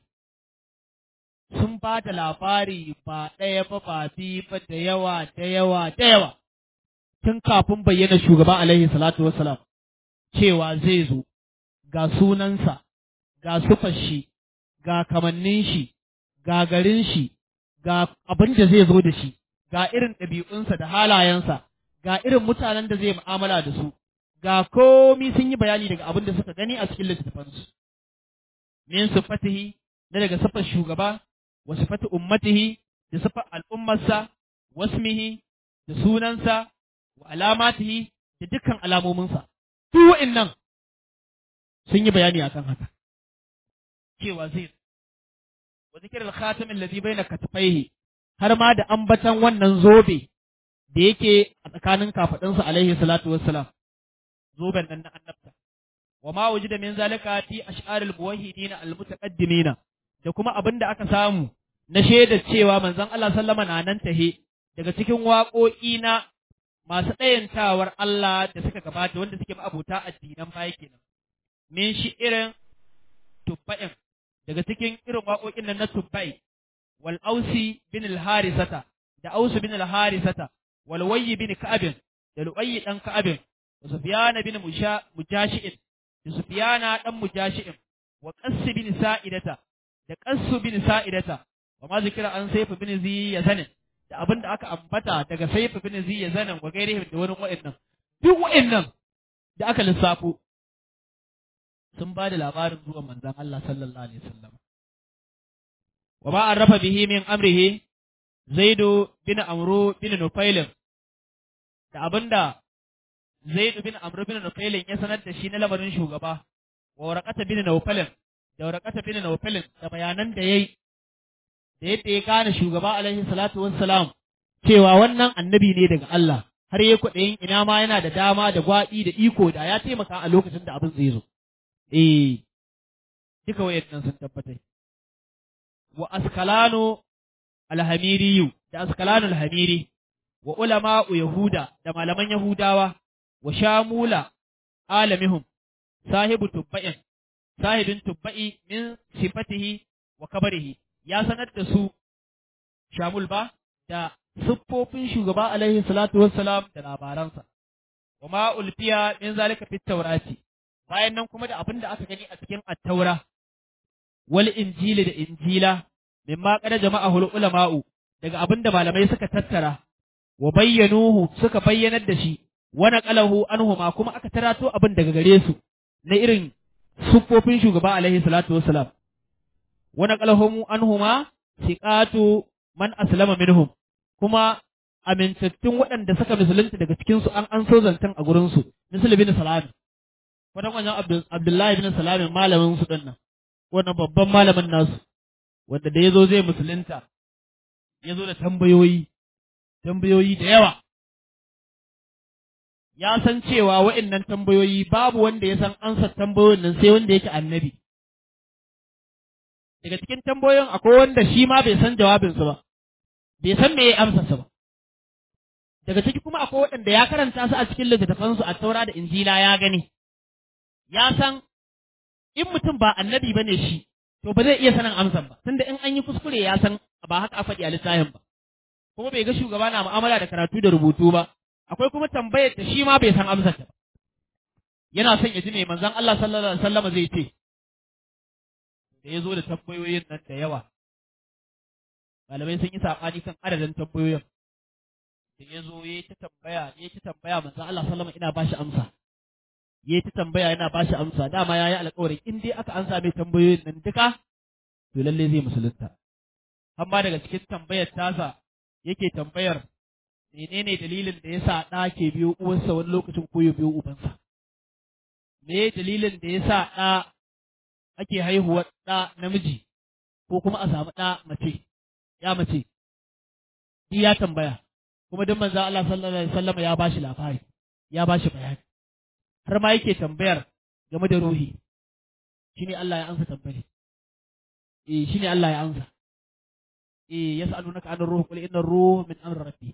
Speaker 1: sun ba da labari ba ɗaya ba ba biyu ba da yawa tun kafin bayyana shugaba alaihi salatu wassalam cewa zai zo ga sunansa ga sufar shi ga kamannin shi ga garin shi ga abin da zai zo da shi ga irin ɗabi'unsa da halayensa ga irin mutanen da zai mu'amala da su ga komi sun yi bayani daga abin da suka gani a cikin littattafansu min sifatihi na daga sifar shugaba wa sifati ummatihi da sifar al'ummarsa wasmihi da sunansa wa alamatihi da dukkan alamominsa duk wa'annan sun yi bayani akan haka cewa zai wa zikr al-khatam alladhi bayna katfayhi har ma da ambatan wannan zobe da yake a tsakanin kafadunsa alaihi salatu wassalam zoben nan na annabta wa ma wujida min zalika fi ash'ar al-muwahhidin al-mutaqaddimin da kuma abin da aka samu na shaidar cewa manzon Allah sallama na nan tahe daga cikin waƙoƙi na masu ɗayantawar Allah da suka gabata wanda suke ma'abuta addinan baya kenan min shi irin tubba'in daga cikin irin waƙoƙin nan na tubba'i wal ausi bin al-harisata da ausu bin al-harisata wal wayyi bin ka'abin da lu'ayyi dan ka'abin wa sufyana bin mujashi'in da sufyana dan mujashi'in wa qass bin sa'idata da qass bin sa'idata wa ma zikira an sayf bin zi yazanin da abin da aka ambata daga sayf bin zi yazanin wa gairihi da wani wa'annan duk wa'annan da aka lissafo sun ba da labarin zuwan manzon Allah sallallahu alaihi wasallam wa ba arrafa bihi min amrihi zaidu bin amru bin nufail da abinda zaidu bin amru bin nufail ya sanar da shi na lamarin shugaba wa warqata bin nufail da warqata bin nufail da bayanan da yayi da yadda ya gane shugaba alaihi salatu wassalam cewa wannan annabi ne daga Allah har yayi kuɗin ina ma yana da dama da gwaɗi da iko da ya taimaka a lokacin da abin zai zo duka wayannan sun tabbatai wa askalanu alhamiriyu da askalanu alhamiri wa ulama'u yahuda da malaman yahudawa wa shamula alamihum sahibin tubba'i min sifatihi wa kabarihi ya sanar da su shamul ba da siffofin shugaba alaihi salatu wassalam da labaransa wa ma ulfiya min zalika fit tawrati bayan nan kuma da abin da aka gani a cikin at-taura wal injili da injila mimma qad jama'ahu ulama'u daga abin da malamai suka tattara wa bayyanuhu suka bayyanar da shi wa naqalahu anhuma kuma aka tarato abin daga gare su na irin siffofin shugaba alaihi salatu wassalam wa naqalahu anhuma siqatu man aslama minhum kuma amintattun waɗanda suka musulunta daga cikin su an so zantan a gurin su misali bin salam wannan wannan Abdullahi bin Salam malamin su dinnan wannan babban malamin nasu wanda da yazo zai musulunta yazo da tambayoyi da yawa ya san cewa wa'annan tambayoyi babu wanda ya san ansa tambayoyin nan sai wanda yake annabi daga cikin tambayoyin akwai wanda shi ma bai san jawabin su ba bai san me ya amsa su ba daga ciki kuma akwai waɗanda ya karanta su a cikin littattafan su a Taura da Injila ya gani ya san in mutum ba annabi bane shi to ba zai iya sanin amsan ba tunda in an yi kuskure ya san ba haka a faɗi a littafin ba kuma bai ga shugaba na mu'amala da karatu da rubutu ba akwai kuma tambayar da shi ma bai san amsar ta ba yana son ya ji me manzon Allah sallallahu alaihi wasallam zai ce da ya zo da tambayoyin nan da yawa malamai sun yi saɓani kan adadin tambayoyin da ya zo ya ta tambaya manzon Allah sallallahu ina ba shi amsa ya ta tambaya yana ba shi amsa dama ya yi alƙawarin in dai aka ansa mai tambayoyin nan duka to lalle zai musulunta amma daga cikin tambayar tasa yake tambayar menene dalilin da yasa ɗa ke biyo uwarsa wani lokacin ko ya biyo ubansa. Me dalilin da yasa ɗa ake haihuwar ɗa namiji ko kuma a samu ɗa mace, ya mace, ya tambaya, kuma duk manzo Allah sallallahu alaihi wasallam ya bashi labari, ya bashi bayani. Har ma yake tambayar game da ruhi, shine Allah ya amsa tambayar. Shine Allah ya amsa. Yas'alunaka 'anir ruh qul innar ruh min amri rabbi.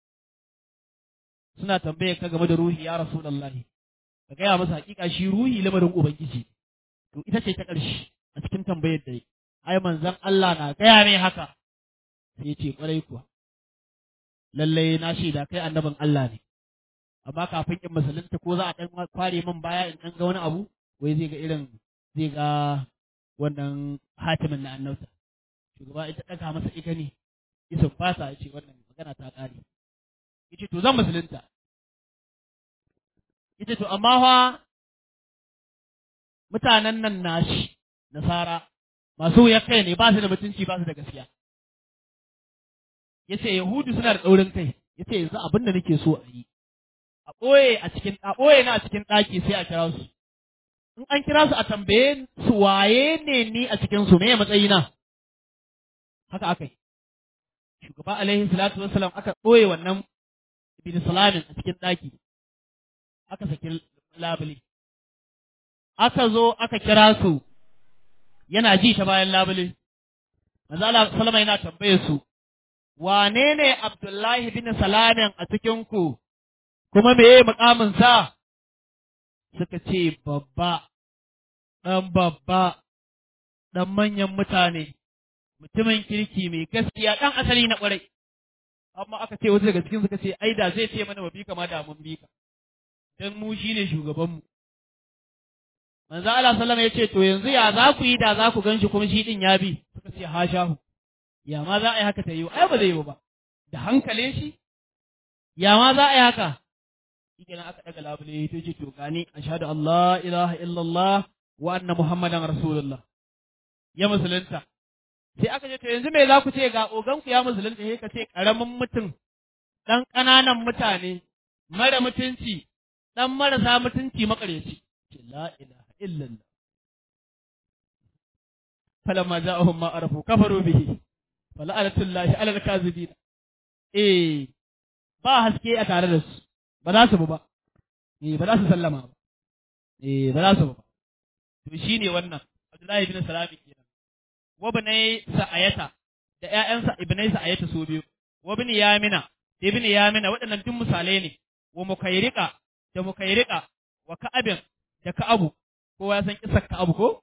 Speaker 1: Suna tambayar ka game da ruhi ya Rasulullahi. Ka gaya masa hakika shi ruhi lamarin ubangiji. To ita ce ta ƙarshe a cikin tambayar da yi. Ai manzon Allah na gaya mai haka. Sai ya ce kwarai kuwa. Lallai na shaida kai annabin Allah ne. Amma kafin in musulunta ko za a ɗan kware min baya in ɗan ga wani abu, wai zai ga wannan hatimin na annabta. Shugaba ita ɗaga masa ita ne, isin fasa ya ce wannan magana ta ƙare. Ya ce to zan musulunta. Ya ce to amma fa mutanen nan nashi, Nasara, masu wuyar kai ne, ba su da mutunci, ba su da gaskiya. Ya ce Yahudu suna da ɗaurin kai, ya ce yanzu abin da nake so a yi. A ɓoye na a cikin ɗaki sai a kira su. In an kira su a tambaye su waye ne ni a cikin su me matsayina. Haka aka yi. Shugaba alaihi salatu wassalam aka ɓoye wannan ibn salamin a cikin ɗaki. Aka saki labule. Aka zo aka kira su yana ji ta bayan labule. Manzo Allah sallama yana tambaye su wane ne Abdullahi bin Salamin a cikin ku? Kuma meye mukamin sa? Suka ce babba, ɗan manyan mutane, mutumin kirki mai gaskiya, ɗan asali na ƙwarai. Amma aka ce wasu daga cikin suka ce, ai da zai ce mana ba bi kama da mun bi ka, don mu shi ne shugabanmu. Manzo Allah sallama ya ce, to yanzu ya za ku yi da za ku gan shi kuma shi ɗin ya bi? Suka ce, ha shahu, ya ma za a yi haka ta yi, ai ba zai yi ba, da hankalin shi, ya ma za a yi haka? Shikenan aka daga labule ta ce to gani ashhadu Allah ilaha illallah wa anna muhammadan rasulullah ya musulunta sai aka ce to yanzu me za ku ce ga ogan ku ya musulunta sai ka ce karamin mutum dan kananan mutane mara mutunci dan marasa mutunci makareci ce la ilaha illallah falamma ja'ahum ma arafu kafaru bihi fala'atullahi alal kazibin ba haske a tare da su ba za su bu ba, ba za su sallama ba, ba za su bu ba. To shi ne wannan, Abdullahi bin Salami kenan. Wa binai Sa'ayata da ƴaƴansa ibnai Sa'ayata su biyu, wa bin Yamina da ibn Yamina waɗannan duk misalai ne, wa Mukayrika da Mukayrika, wa Ka'abin da Ka'abu, kowa ya san kisar Ka'abu ko?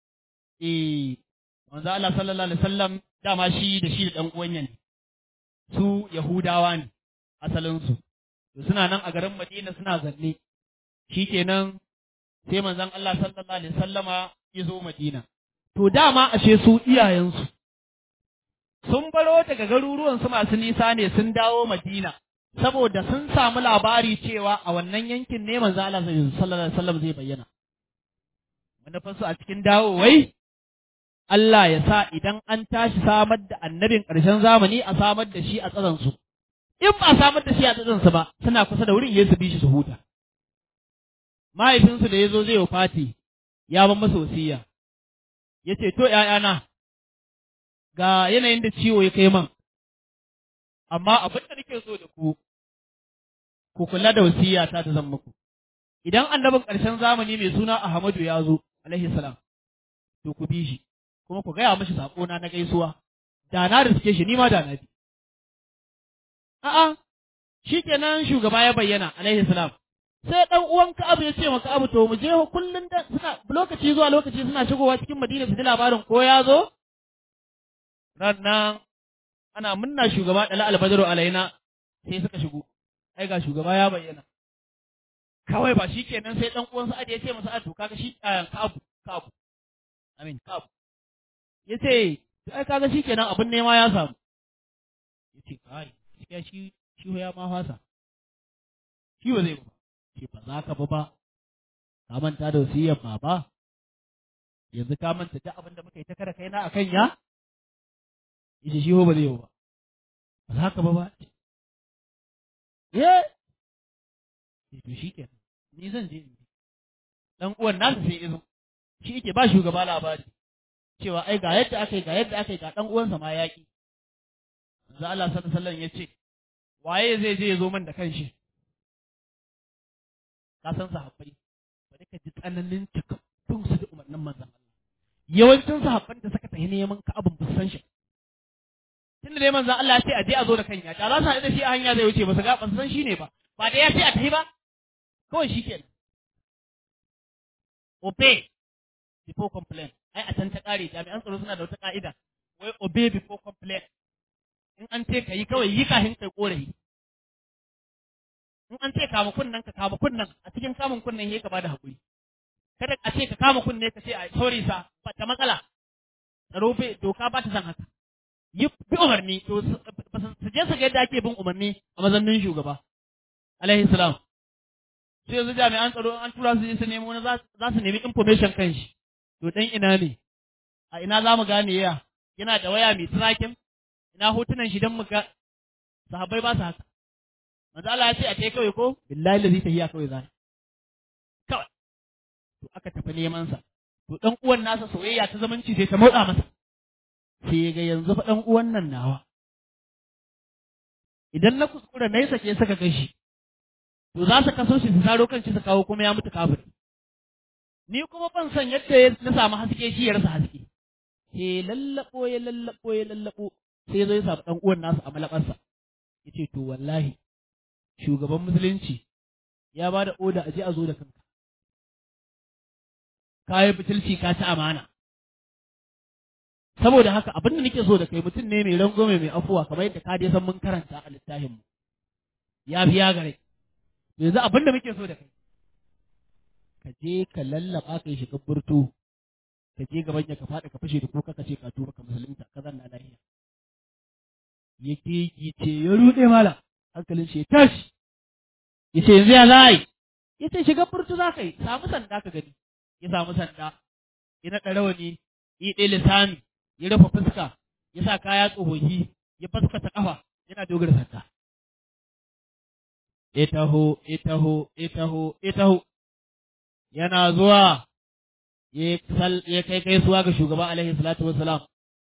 Speaker 1: Manzo Allah sallallahu alaihi wasallam dama shi da ɗan uwan ne. Su Yahudawa ne asalinsu. Suna nan a garin Madina suna zanne, shi kenan sai manzon Allah sallallahu alaihi wasallama ya zo Madina. To dama ashe su iyayensu sun baro daga garuruwan su masu nisa ne sun dawo Madina, saboda sun samu labari cewa a wannan yankin ne manzon Allah sallallahu alaihi wasallam zai bayyana. Manufarsu a cikin dawowai, Allah ya sa idan an tashi samar da annabin ƙarshen zamani a samar da shi a tsazansu. In ba samar da shi a tsatsansa ba, suna kusa da wurin Yesu bi shi su huta. Mahaifinsu da ya zo zai wafati, ya ban masa wasiya, ya ce, to ‘ya'yana, ga yanayin da ciwo ya kai man, amma abin da nake so da ku kula da wasiya ta zan muku. Idan annabin ƙarshen zamani mai suna Ahmadu ya zo, alaihi salam, to ku bi shi, kuma ku gaya mashi saƙona na gaisuwa, da na riske shi, ni ma da na bi. A'a, shi kenan shugaba ya bayyana, alaihi salam. Sai ɗan uwan Ka'abu ya ce maka Abu to mu je kullum da suna lokaci zuwa lokaci suna shigowa cikin Madina su ji labarin ko ya zo. Rannan ana munna shugaba Dala Albadru alaina sai suka shigo. Ai ga shugaba ya bayyana. Kawai ba shi kenan sai ɗan uwan Sa'ad ya ce masa Sa'ad to kaga shi Ka'abu. Amin Ka'abu. Ya ce ai kaga shi kenan abin nema ya samu. Ya ce kai gaskiya shi ya ma fasa shi ba zai ba ce ba za ka ba ka manta da wasiyar baba yanzu ka manta duk abin da muka yi ta kare kaina a kan ya yace shi ho ba zai yi ba haka ba eh to shi kenan ni zan je dan uwan nasa sai izo shi yake ba shugaba labari cewa ai ga yadda aka yi ga dan uwansa ma yaki manzo Allah sallallahu alaihi wasallam yace waye zai je ya zo min da kanshi ka san sahabbai bari ka ji tsananin cikakkun su da umarnin manzon Allah yawancin sahabban da suka tafi neman ka abin ba san shi tunda dai manzon Allah ya ce a je a zo da kanya da za su haɗu da shi a hanya zai wuce ba su ga ba san shi ne ba ba da ya ce a tafi ba kawai shi kenan obey before complain ai a can ta kare jami'an tsaro suna da wata ka'ida wai obey before complain in an ce kai kawai yi kafin kai korafi in an ce kama kunnan ka kama kunnan a cikin kamun kunnan yayi ka bada hakuri kada a ce ka kama kunne ka ce a sorry sa ba ta matsala tsaro bai doka ba ta san haka yi bi umarni to su je su ga yadda ake bin umarni a mazannin shugaba alaihi salam sai yanzu jami'an tsaro an tura su su nemo wani za su nemi information kan shi to dan ina ne a ina za mu gane yana da waya mai tracking ina hotunan shi dan mu ga sahabbai ba su haka manzo Allah ya ce a ce kawai ko billahi lazi tahiya kawai zai kawai to aka tafi neman sa to dan uwan nasa soyayya ta zamanci sai ta motsa masa sai ga yanzu fa dan uwan nan nawa idan na kuskura nayi sake saka kai shi to za su kaso shi su saro kan shi su kawo kuma ya mutu kafiri ni kuma ban san yadda na samu haske shi ya rasa haske sai lallabo sai zai samu dan uwan nasa a malakarsa yace to wallahi shugaban musulunci ya ba da oda aje a zo da kanka kayi butulci ka ci amana saboda haka abin da nake so da kai mutum ne mai rangwame mai afuwa kamar yadda ka dai san mun karanta a littafin mu ya biya gare yanzu abin da muke so da kai ka je ka lallaba ka yi shiga burtu ka je gaban ya ka faɗi ka fashe da kuka ka ce ka tuba ka musulunta ka zanna lafiya yake ce ya rude mala hankalin shi ya tashi yace yanzu ya zai yace shiga burtu za ka yi samu sanda ka gani ya samu sanda ya naɗa rawani yi ɗaya lisani ya rufe fuska ya sa kaya tsohohi ya fuskata ƙafa yana dogara sanda itaho yana zuwa ya kai suwa ga shugaba alaihi salatu wassalam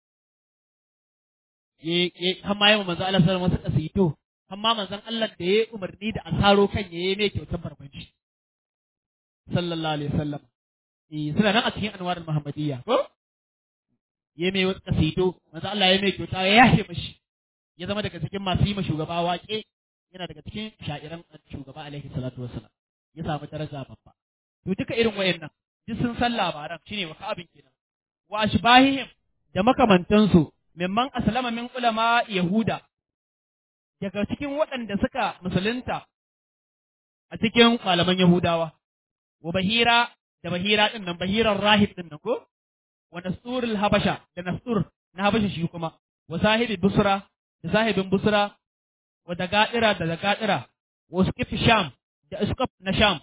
Speaker 1: hamma yi manzo Allah sallallahu alaihi wasallam kasito hamma manzon Allah da ya umarni da asaro kan yayi mai kyautar barkwanci sallallahu alaihi wasallam suna nan a cikin anwarul muhammadiyya ko yayi mai kasito manzo Allah yayi mai kyauta ya yashe mashi ya zama daga cikin masu yi ma shugaba waƙe yana daga cikin sha'iran shugaba alaihi salatu wassalam ya samu daraja babba to duka irin wayannan duk sun san labaran shine wa abin kenan wa ashbahihim da makamantansu mimman aslama min ulama yahuda daga cikin waɗanda suka musulunta a cikin malaman yahudawa wa bahira da bahira din nan bahiran rahib din nan ko wa nasturul habasha da nastur na habasha shi kuma wa sahibi busra da sahibin busra wa dagadira da dagadira wa suqif sham da suqaf na sham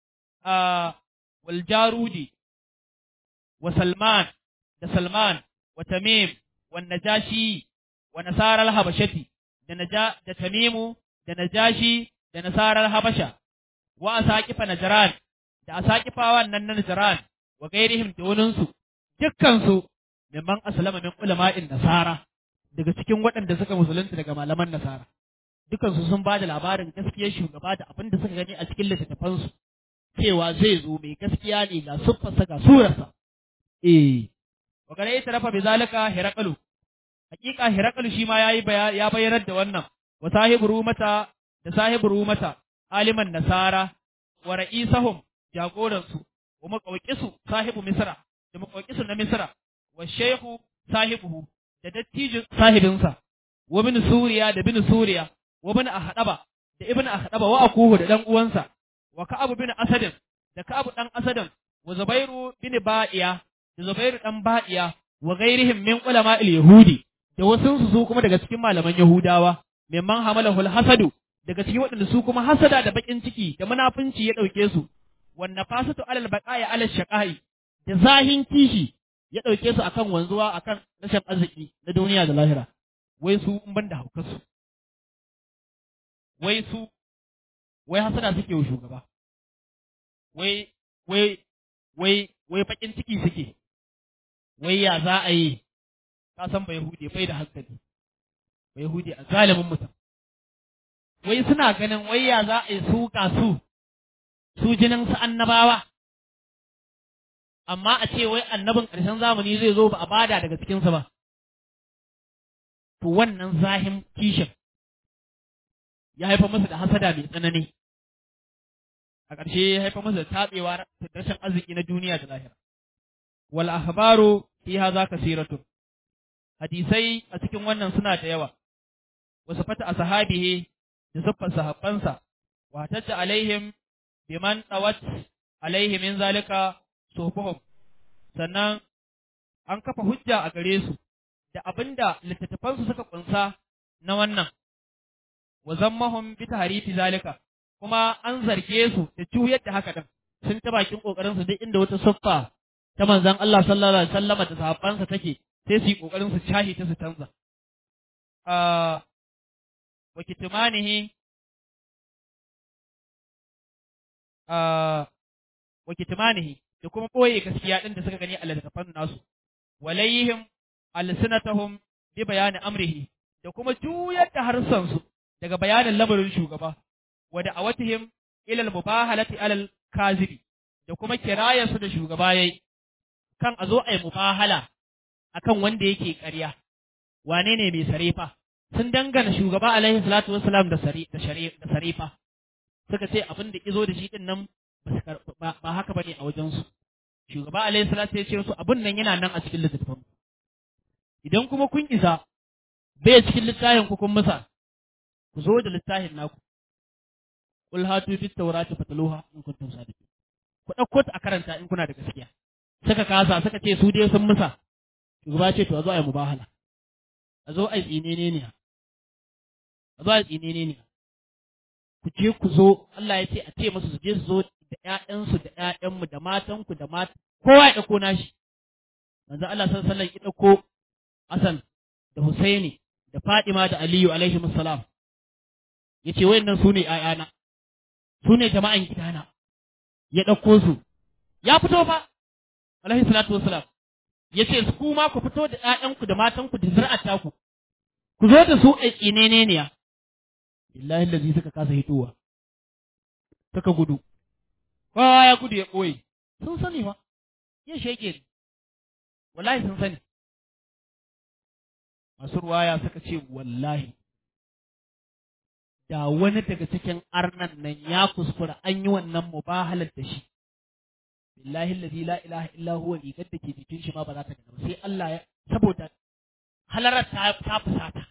Speaker 1: wal jarudi wa salman da salman wa tamim wa najashi wa nasara al habashati da tamimu da najashi da nasara al habasha wa asaqifa najran da asaqifawan nan na najran wa gairihim da waninsu dukkan su mimman aslama min ulama'in nasara daga cikin waɗanda suka musulunta daga malaman nasara dukansu sun ba da labarin gaskiyar shugaba da abin da suka gani a cikin littattafansu cewa zai zo mai gaskiya ne ga siffarsa ga surarsa wa gare ita rafa bi zalika hiraqalu hakika hiraqalu shi ma ya bayyanar da wannan wa sahibu rumata da sahibu rumata aliman nasara wa ra'isahum jagoransu wa maqawqisu sahibu misra da maqawqisu na misra wa shaykhu sahibuhu da dattijin sahibinsa wa bin suriya da bin suriya wa bin ahdaba da ibn ahdaba wa akuhu da dan uwansa wa ka'ab bin asadin da ka'ab dan asadin wa zubairu bin ba'iya da zubairu dan ba'iya wa ghairihim min ulama al-yahudi da wasu su kuma daga cikin malaman yahudawa mimman hamalahu al-hasadu daga cikin waɗanda su kuma hasada da bakin ciki da munafunci ya dauke su wan nafasatu alal baqaya alal shaqai da zahin kishi ya dauke su akan wanzuwa akan rashin arziki na duniya da lahira wai su in ban da haukarsu wai wai hasada suke wa shugaba wai wai wai bakin ciki suke wai ya za a yi ka san bai hude bai da hankali bai hude a zalimin mutum wai suna ganin wai ya za a yi suka su jinin su annabawa amma a ce wai annabin ƙarshen zamani zai zo ba a bada daga cikinsa ba to wannan zahin kishin ya haifa masa da hasada mai tsanani a ƙarshe ya haifa masa da taɓewa da rashin arziki na duniya da lahira wal ahbaru fi hadha kasiratun hadisai a cikin wannan suna da yawa wasu fata ashabihi da siffar sahabbansa wa tajja alaihim biman tawat alaihi min zalika suhufuhum sannan an kafa hujja a gare su da abinda littattafansu suka kunsa na wannan wa zammahum bi tahrifi zalika kuma an zarge su da juyar da haka din sun ta bakin kokarin su duk inda wata siffa ta manzon Allah sallallahu alaihi wasallam da sahabbansa take sai su yi kokarin su shahi ta su canza wa kitmanihi wa kitmanihi da kuma boye gaskiya din da suka gani a littattafan nasu walayhim alsinatahum bi bayani amrihi da kuma juyar da harsansu daga bayanin lamarin shugaba wa da'awatihim ila al-mubahalati ala al-kazibi da kuma kirayarsu da shugaba yayi kan a zo a yi mubahala akan wanda yake ƙarya wane ne mai sarefa sun dangana shugaba alaihi salatu wassalam da sarefa suka ce abin da izo da shi din nan ba haka bane a wajensu shugaba alaihi salatu ya ce su abin nan yana nan a cikin littafin idan kuma kun isa bai cikin littafin ku kun musa ku zo da littafin naku qul hatu bit tawrati fatluha in kuntum sadiqin ku dauko ta a karanta in kuna da gaskiya suka kasa suka ce su dai sun musa shugaba ce to a zo a yi mubahala a zo a yi tsinene ne a zo a yi tsinene ne ku je ku zo Allah ya ce a ce musu su je su zo da ƴaƴansu da ƴaƴanmu da matanku da mata kowa ya dauko nashi manzo Allah sallallahu alaihi wasallam ya dauko Hassan da Husaini da Fatima da Aliyu alaihi salam yace wayannan su ne ƴaƴana su ne jama'an gidana ya dauko su ya fito fa alaihi salatu wassalam yace su kuma ku fito da ƴaƴanku da matanku da zuri'ata ku zo da su a tsinene ne ya billahi allazi suka kasa hitowa suka gudu kowa ya gudu ya koyi sun sani fa ya shege wallahi sun sani masu ruwaya suka ce wallahi da wani daga cikin arnan nan ya kuskura an yi wannan mubahalar da shi billahi allazi la ilaha illa huwa rigar da ke jikin shi ma ba za ta gaba sai Allah ya saboda halarar ta fusata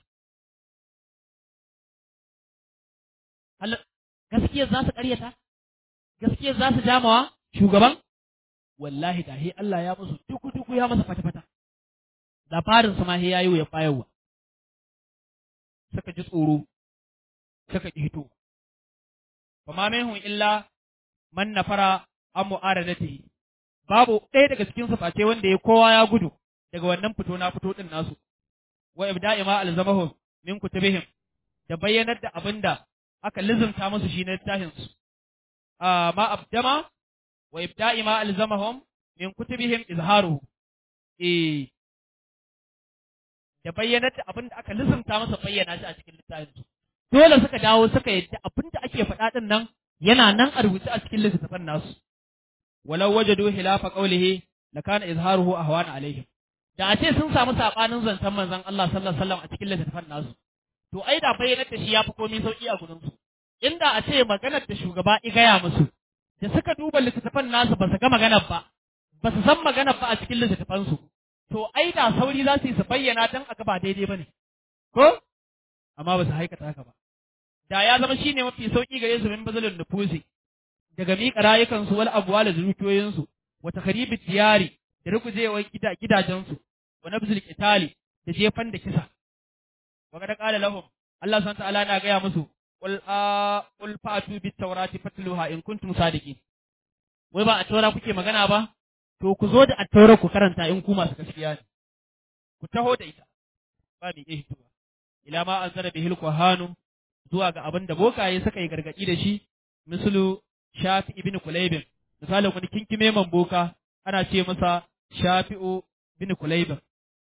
Speaker 1: gaskiyar za su ƙaryata gaskiyar za su jamawa shugaban wallahi da he Allah ya musu duku ya masa fata-fata labarin su ma he yayi ya bayarwa suka ji tsoro suka ki hito fa ma minhum illa man nafara an mu'aradatihi babu ɗaya daga cikin su face wanda ya kowa ya gudu daga wannan fito na fito din nasu wa ibda'i ma alzamahum min kutubihim da bayyanar da abinda aka lizumta musu shi na littafin su ma abdama wa ibda'i ma alzamahum min kutubihim izharuhu da bayyanar da abinda aka lizumta masa bayyana shi a cikin littafin su dole suka dawo suka yadda abinda ake faɗa din nan yana nan a rubuce a cikin littafin nasu walau wajadu hilafa qawlihi lakana izharuhu ahwana alaihim da a ce sun samu sabanin zancen manzon Allah sallallahu alaihi wasallam a cikin littafin nasu to ai da bayyanar da shi yafi komai sauki a gurin su inda a ce maganar da shugaba i gaya musu da suka duba littafin nasu ba su ga maganar ba su san maganar ba a cikin littafin su to ai da sauri za su yi su bayyana dan aka ba daidai bane ko amma ba su haikata haka ba da ya zama shine mafi sauki gare su min bazalin nufusi daga miƙa rayukansu wal abwal da dukiyoyinsu wa takhribid diyari da rukujewar gidajensu wa nabzul qitali da jefan da kisa wa kada qala lahum Allah subhanahu wa ta'ala na gaya musu qul fa'tu bit tawrati fatluha in kuntum sadiqin wai ba a taura kuke magana ba to ku zo da a taura ku karanta in ku masu gaskiya ne ku taho da ita ba mai iya hitowa ila ma anzara bihil kuhanu zuwa ga abin da bokaye suka yi gargadi da shi mislu Shafi ibn Kulaybin misalin wani kinkime man boka ana ce masa Shafi'u bin Kulaybin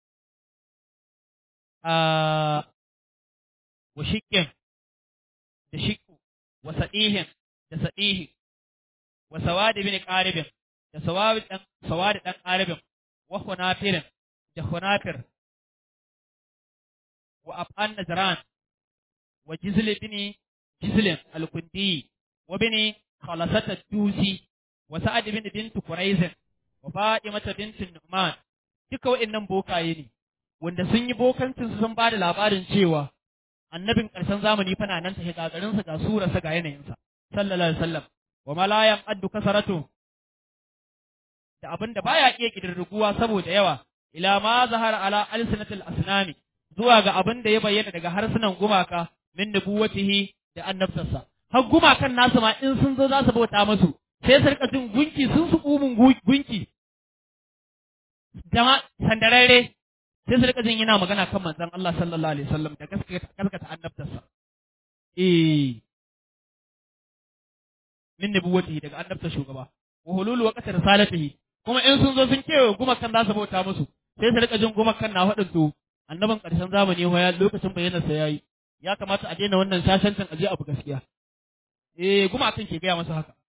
Speaker 1: wa shiqqin da shiqqu wa sadihin da sadihi wa sawad ibn qaribin da sawad dan qaribin wa hunafirin da hunafir wa afan najran wa jizl ibn jizl al-kundi wa bin khalasat ad-dusi wa sa'ad ibn bint quraiz wa fatimah bint nu'man duka wa'annan bokaye ne wanda sun yi bokancin su sun bada labarin cewa annabin ƙarshen zamani fa na nan ta gagarin sa ga surar sa ga yanayin sa sallallahu alaihi wasallam wa malayam addu kasaratu da abinda baya iya kidirruguwa saboda yawa ila ma zahara ala alsinatil asnami zuwa ga abinda ya bayyana daga harsunan gumaka min nubuwatihi da annabtarsa har gumakan nasu ma in sun zo za su bauta musu sai su rika jin gunki sun su kumun gunki jama sandararre sai su rika jin yana magana kan manzon Allah sallallahu alaihi wasallam da gaskata annabtarsa min nubuwatihi daga annabtar shugaba wa hululu waqti risalatihi kuma in sun zo sun kewa gumakan za su bauta musu sai su rika jin gumakan na faɗin to annabin ƙarshen zamani ya lokacin bayyanar sa yayi ya kamata a daina wannan shashancin aje abu gaskiya gumakan ke gaya masa haka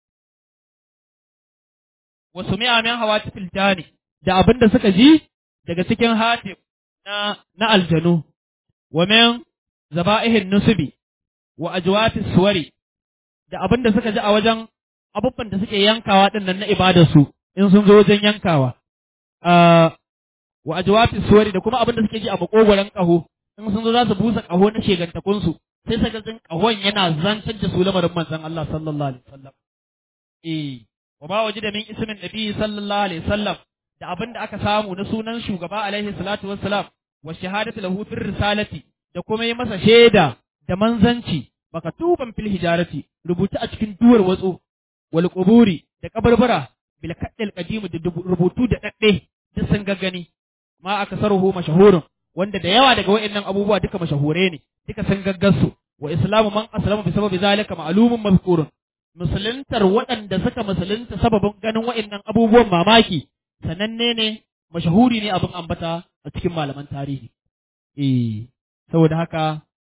Speaker 1: wasu mi'a min hawatifil jani da abin da suka ji daga cikin hatif na aljanu wa min zaba'ihin nusubi wa ajwatis suwari da abin da suka ji a wajen abubuwan da suke yankawa din nan na ibadarsu in sun zo wajen yankawa wa ajwatis suwari da kuma abin da suke ji a makogoran kaho in sun zo za su busa kaho na shegantakun su sai saka jin kahon yana zantar da su lamarin manzon Allah sallallahu alaihi wasallam wa ba waje da min ismin nabi sallallahu alaihi wasallam da abin da aka samu na sunan shugaba alaihi salatu wassalam wa shahadatu lahu fir risalati da kuma yi masa shaida da manzanci makatuban fil hijarati rubuta a cikin duwar watsu wal quburi da kabarbara bil kaddil qadim da rubutu da dadde duk sun gaggani ma aka saruhu mashahurun wanda da yawa daga wayannan abubuwa duka mashahure ne duka sun gaggasu wa islamu man aslama bi sababi zalika ma'lumun mazkurun musuluntar waɗanda suka musulunta sababin ganin wayannan abubuwan mamaki sananne ne mashahuri ne abin ambata a cikin malaman tarihi saboda haka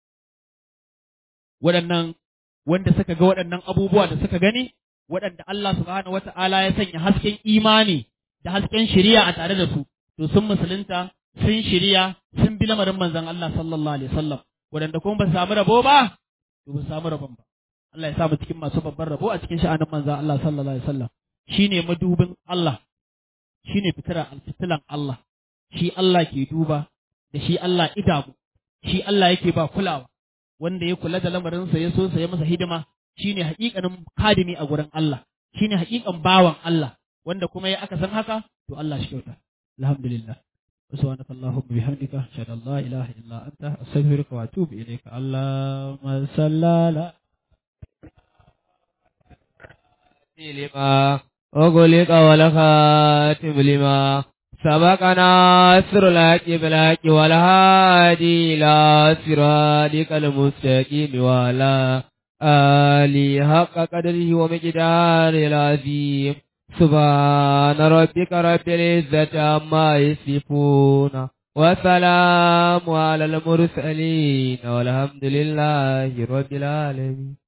Speaker 1: waɗannan wanda suka ga waɗannan abubuwa da suka gani waɗanda Allah subhanahu wata'ala ya sanya hasken imani da hasken shari'a a tare da su to sun musulunta sun shari'a sun bi lamarin manzon Allah sallallahu alaihi wasallam waɗanda kuma ba su samu rabo ba to ba su samu rabon ba Allah ya sa mu cikin masu babban rabo a cikin sha'anin manzon Allah sallallahu alaihi wasallam shine madubin Allah shine fitilan Allah shi Allah ke duba da shi Allah idamu shi Allah yake ba kulawa wanda ya kula da lamarinsa ya so sa ya masa hidima shine haƙiƙanin kadimi a gurin Allah shine haƙiƙan bawan Allah wanda kuma ya aka san haka to Allah shi kyauta alhamdulillah subhanaka allahumma bihamdika ashhadu an la ilaha illa anta astaghfiruka wa atubu ilayka allahumma salli
Speaker 2: لما أغلق والخاتم لما سبق ناصر الحق بالحق والهادي إلى صراطك المستقيم وعلى آله حق قدره ومقداره العظيم سبحان ربك رب العزة عما يصفون وسلام على المرسلين والحمد لله رب العالمين.